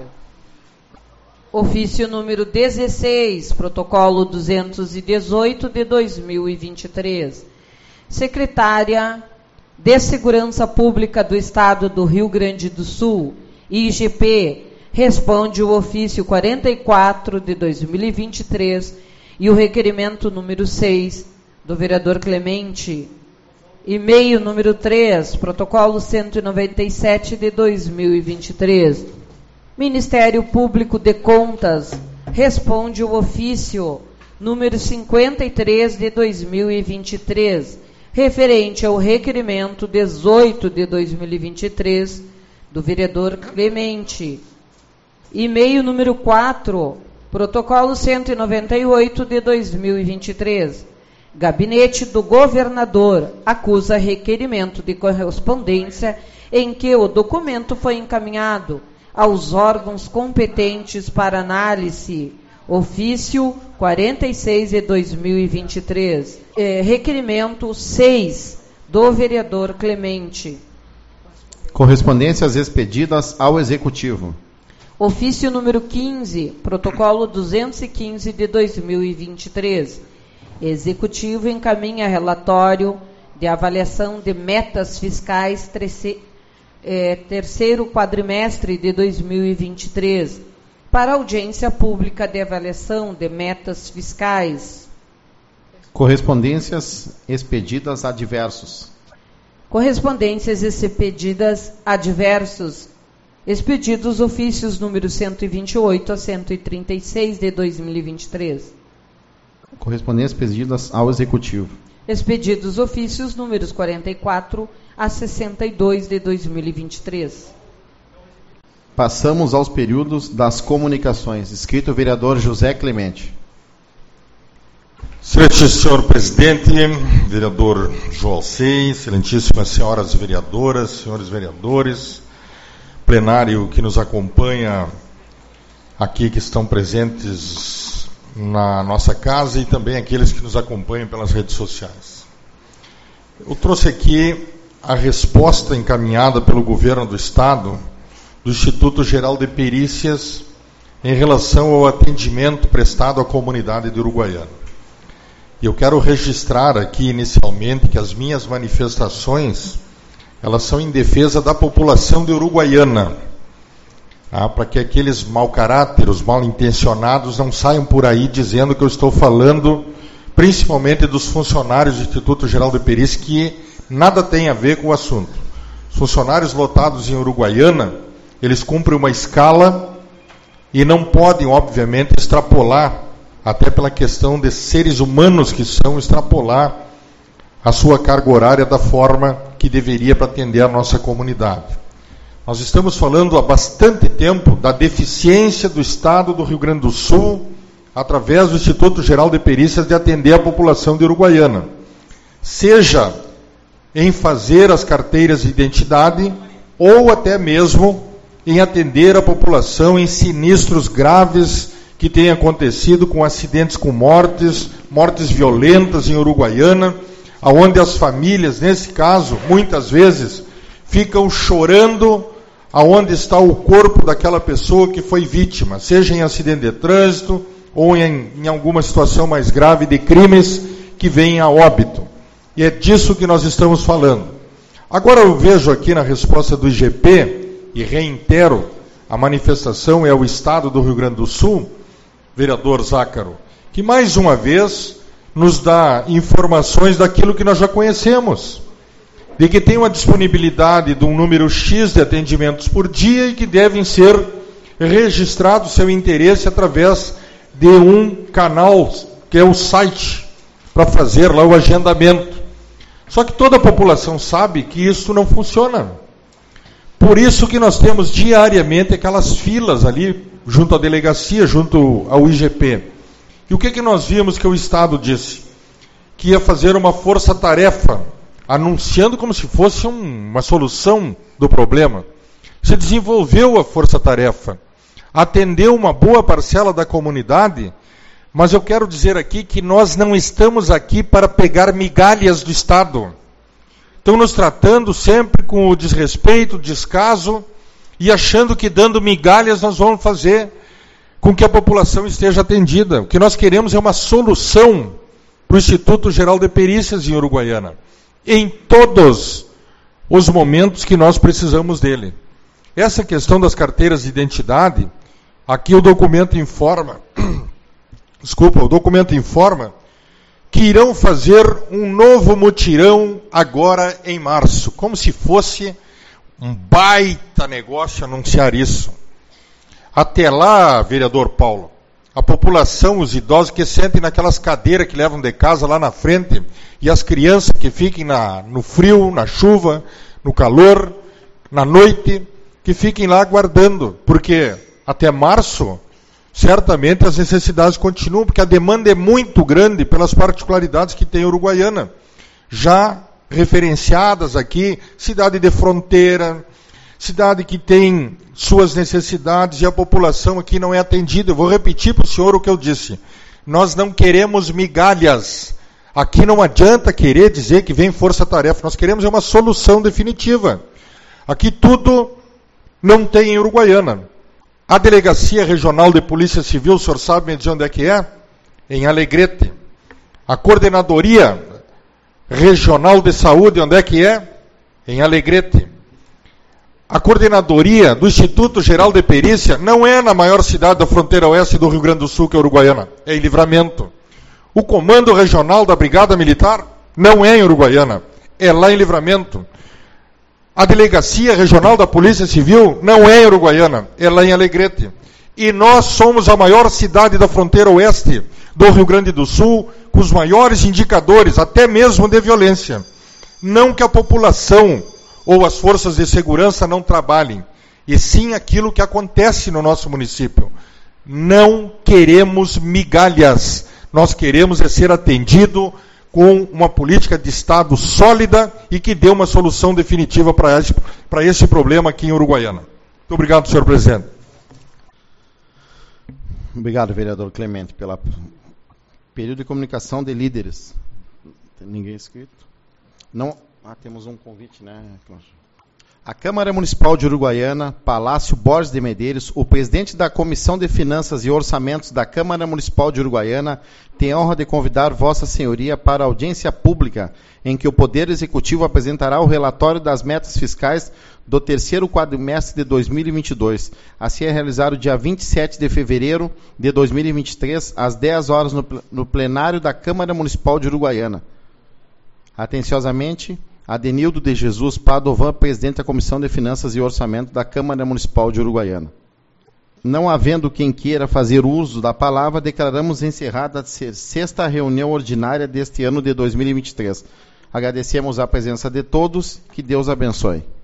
[SPEAKER 2] Ofício número 16, protocolo 218 de 2023. Secretária de Segurança Pública do Estado do Rio Grande do Sul, IGP, responde o ofício 44 de 2023 e o requerimento número 6 do vereador Clemente. E-mail número 3, protocolo 197 de 2023. Ministério Público de Contas responde o ofício número 53 de 2023, referente ao requerimento 18 de 2023 do vereador Clemente. E-mail número 4, protocolo 198 de 2023. Gabinete do Governador acusa requerimento de correspondência em que o documento foi encaminhado aos órgãos competentes para análise. Ofício 46 de 2023. Requerimento 6 do vereador Clemente.
[SPEAKER 1] Correspondências expedidas ao Executivo.
[SPEAKER 2] Ofício número 15, protocolo 215 de 2023. Executivo encaminha relatório de avaliação de metas fiscais terceiro quadrimestre de 2023 para audiência pública de avaliação de metas fiscais.
[SPEAKER 1] Correspondências expedidas a diversos.
[SPEAKER 2] Correspondências expedidas a diversos. Expedidos ofícios número 128 a 136 de 2023.
[SPEAKER 1] Correspondências expedidas ao Executivo.
[SPEAKER 2] Expedidos ofícios números 44 a 62 de 2023.
[SPEAKER 1] Passamos aos períodos das comunicações. Escrito o vereador José Clemente.
[SPEAKER 5] Excelente senhor presidente, vereador João Sei, excelentíssimas senhoras vereadoras, senhores vereadores, plenário que nos acompanha aqui, que estão presentes na nossa casa, e também aqueles que nos acompanham pelas redes sociais. Eu trouxe aqui a resposta encaminhada pelo governo do Estado, do Instituto Geral de Perícias, em relação ao atendimento prestado à comunidade de Uruguaiana. E eu quero registrar aqui inicialmente que as minhas manifestações, elas são em defesa da população de Uruguaiana, para que aqueles mau caráter, os mal intencionados, não saiam por aí dizendo que eu estou falando principalmente dos funcionários do Instituto Geral de Perícia, que nada tem a ver com o assunto. Os funcionários lotados em Uruguaiana, eles cumprem uma escala e não podem, obviamente, extrapolar, até pela questão de seres humanos que são, extrapolar a sua carga horária da forma que deveria para atender a nossa comunidade. Nós estamos falando há bastante tempo da deficiência do Estado do Rio Grande do Sul, através do Instituto Geral de Perícias, de atender a população de Uruguaiana. Seja em fazer as carteiras de identidade, ou até mesmo em atender a população em sinistros graves que têm acontecido, com acidentes com mortes violentas em Uruguaiana, onde as famílias, nesse caso, muitas vezes, ficam chorando aonde está o corpo daquela pessoa que foi vítima, seja em acidente de trânsito ou em alguma situação mais grave de crimes que vêm a óbito. E é disso que nós estamos falando. Agora eu vejo aqui na resposta do IGP, e reitero, a manifestação é o Estado do Rio Grande do Sul, vereador Zácaro, que mais uma vez nos dá informações daquilo que nós já conhecemos, de que tem uma disponibilidade de um número X de atendimentos por dia e que devem ser registrados seu interesse através de um canal, que é o site, para fazer lá o agendamento. Só que toda a população sabe que isso não funciona. Por isso que nós temos diariamente aquelas filas ali, junto à delegacia, junto ao IGP. E o que nós vimos que o Estado disse? que ia fazer uma força-tarefa, anunciando como se fosse uma solução do problema. Se desenvolveu a força-tarefa, atendeu uma boa parcela da comunidade, mas eu quero dizer aqui que nós não estamos aqui para pegar migalhas do Estado. Estão nos tratando sempre com o desrespeito, o descaso, e achando que dando migalhas nós vamos fazer com que a população esteja atendida. O que nós queremos é uma solução para o Instituto Geral de Perícias em Uruguaiana, em todos os momentos que nós precisamos dele. Essa questão das carteiras de identidade, aqui o documento informa, que irão fazer um novo mutirão agora em março, como se fosse um baita negócio anunciar isso. Até lá, vereador Paulo, a população, os idosos que sentem naquelas cadeiras que levam de casa lá na frente, e as crianças que fiquem no frio, na chuva, no calor, na noite, que fiquem lá aguardando, porque até março, certamente as necessidades continuam, porque a demanda é muito grande pelas particularidades que tem a Uruguaiana, já referenciadas aqui, cidade de fronteira, cidade que tem suas necessidades e a população aqui não é atendida. Eu vou repetir para o senhor o que eu disse. Nós não queremos migalhas. Aqui não adianta querer dizer que vem força-tarefa. Nós queremos uma solução definitiva. Aqui tudo não tem em Uruguaiana. A Delegacia Regional de Polícia Civil, o senhor sabe me dizer onde é que é? Em Alegrete. A Coordenadoria Regional de Saúde, onde é que é? Em Alegrete. A coordenadoria do Instituto Geral de Perícia não é na maior cidade da fronteira oeste do Rio Grande do Sul, que é Uruguaiana, é em Livramento. O Comando Regional da Brigada Militar não é em Uruguaiana, é lá em Livramento. A Delegacia Regional da Polícia Civil não é em Uruguaiana, é lá em Alegrete. E nós somos a maior cidade da fronteira oeste do Rio Grande do Sul, com os maiores indicadores, até mesmo de violência. Não que a população ou as forças de segurança não trabalhem, e sim aquilo que acontece no nosso município. Não queremos migalhas, nós queremos ser atendido com uma política de Estado sólida e que dê uma solução definitiva para esse problema aqui em Uruguaiana. Muito obrigado, senhor presidente.
[SPEAKER 1] Obrigado, vereador Clemente, pelo período de comunicação de líderes. Tem ninguém inscrito? Não. Temos um convite, né, Cláudio? A Câmara Municipal de Uruguaiana, Palácio Borges de Medeiros, o presidente da Comissão de Finanças e Orçamentos da Câmara Municipal de Uruguaiana tem a honra de convidar Vossa Senhoria para a audiência pública, em que o Poder Executivo apresentará o relatório das metas fiscais do terceiro quadrimestre de 2022, a ser realizado dia 27 de fevereiro de 2023, às 10 horas, no plenário da Câmara Municipal de Uruguaiana. Atenciosamente, Adenildo de Jesus Padovan, presidente da Comissão de Finanças e Orçamento da Câmara Municipal de Uruguaiana. Não havendo quem queira fazer uso da palavra, declaramos encerrada a sexta reunião ordinária deste ano de 2023. Agradecemos a presença de todos, que Deus abençoe.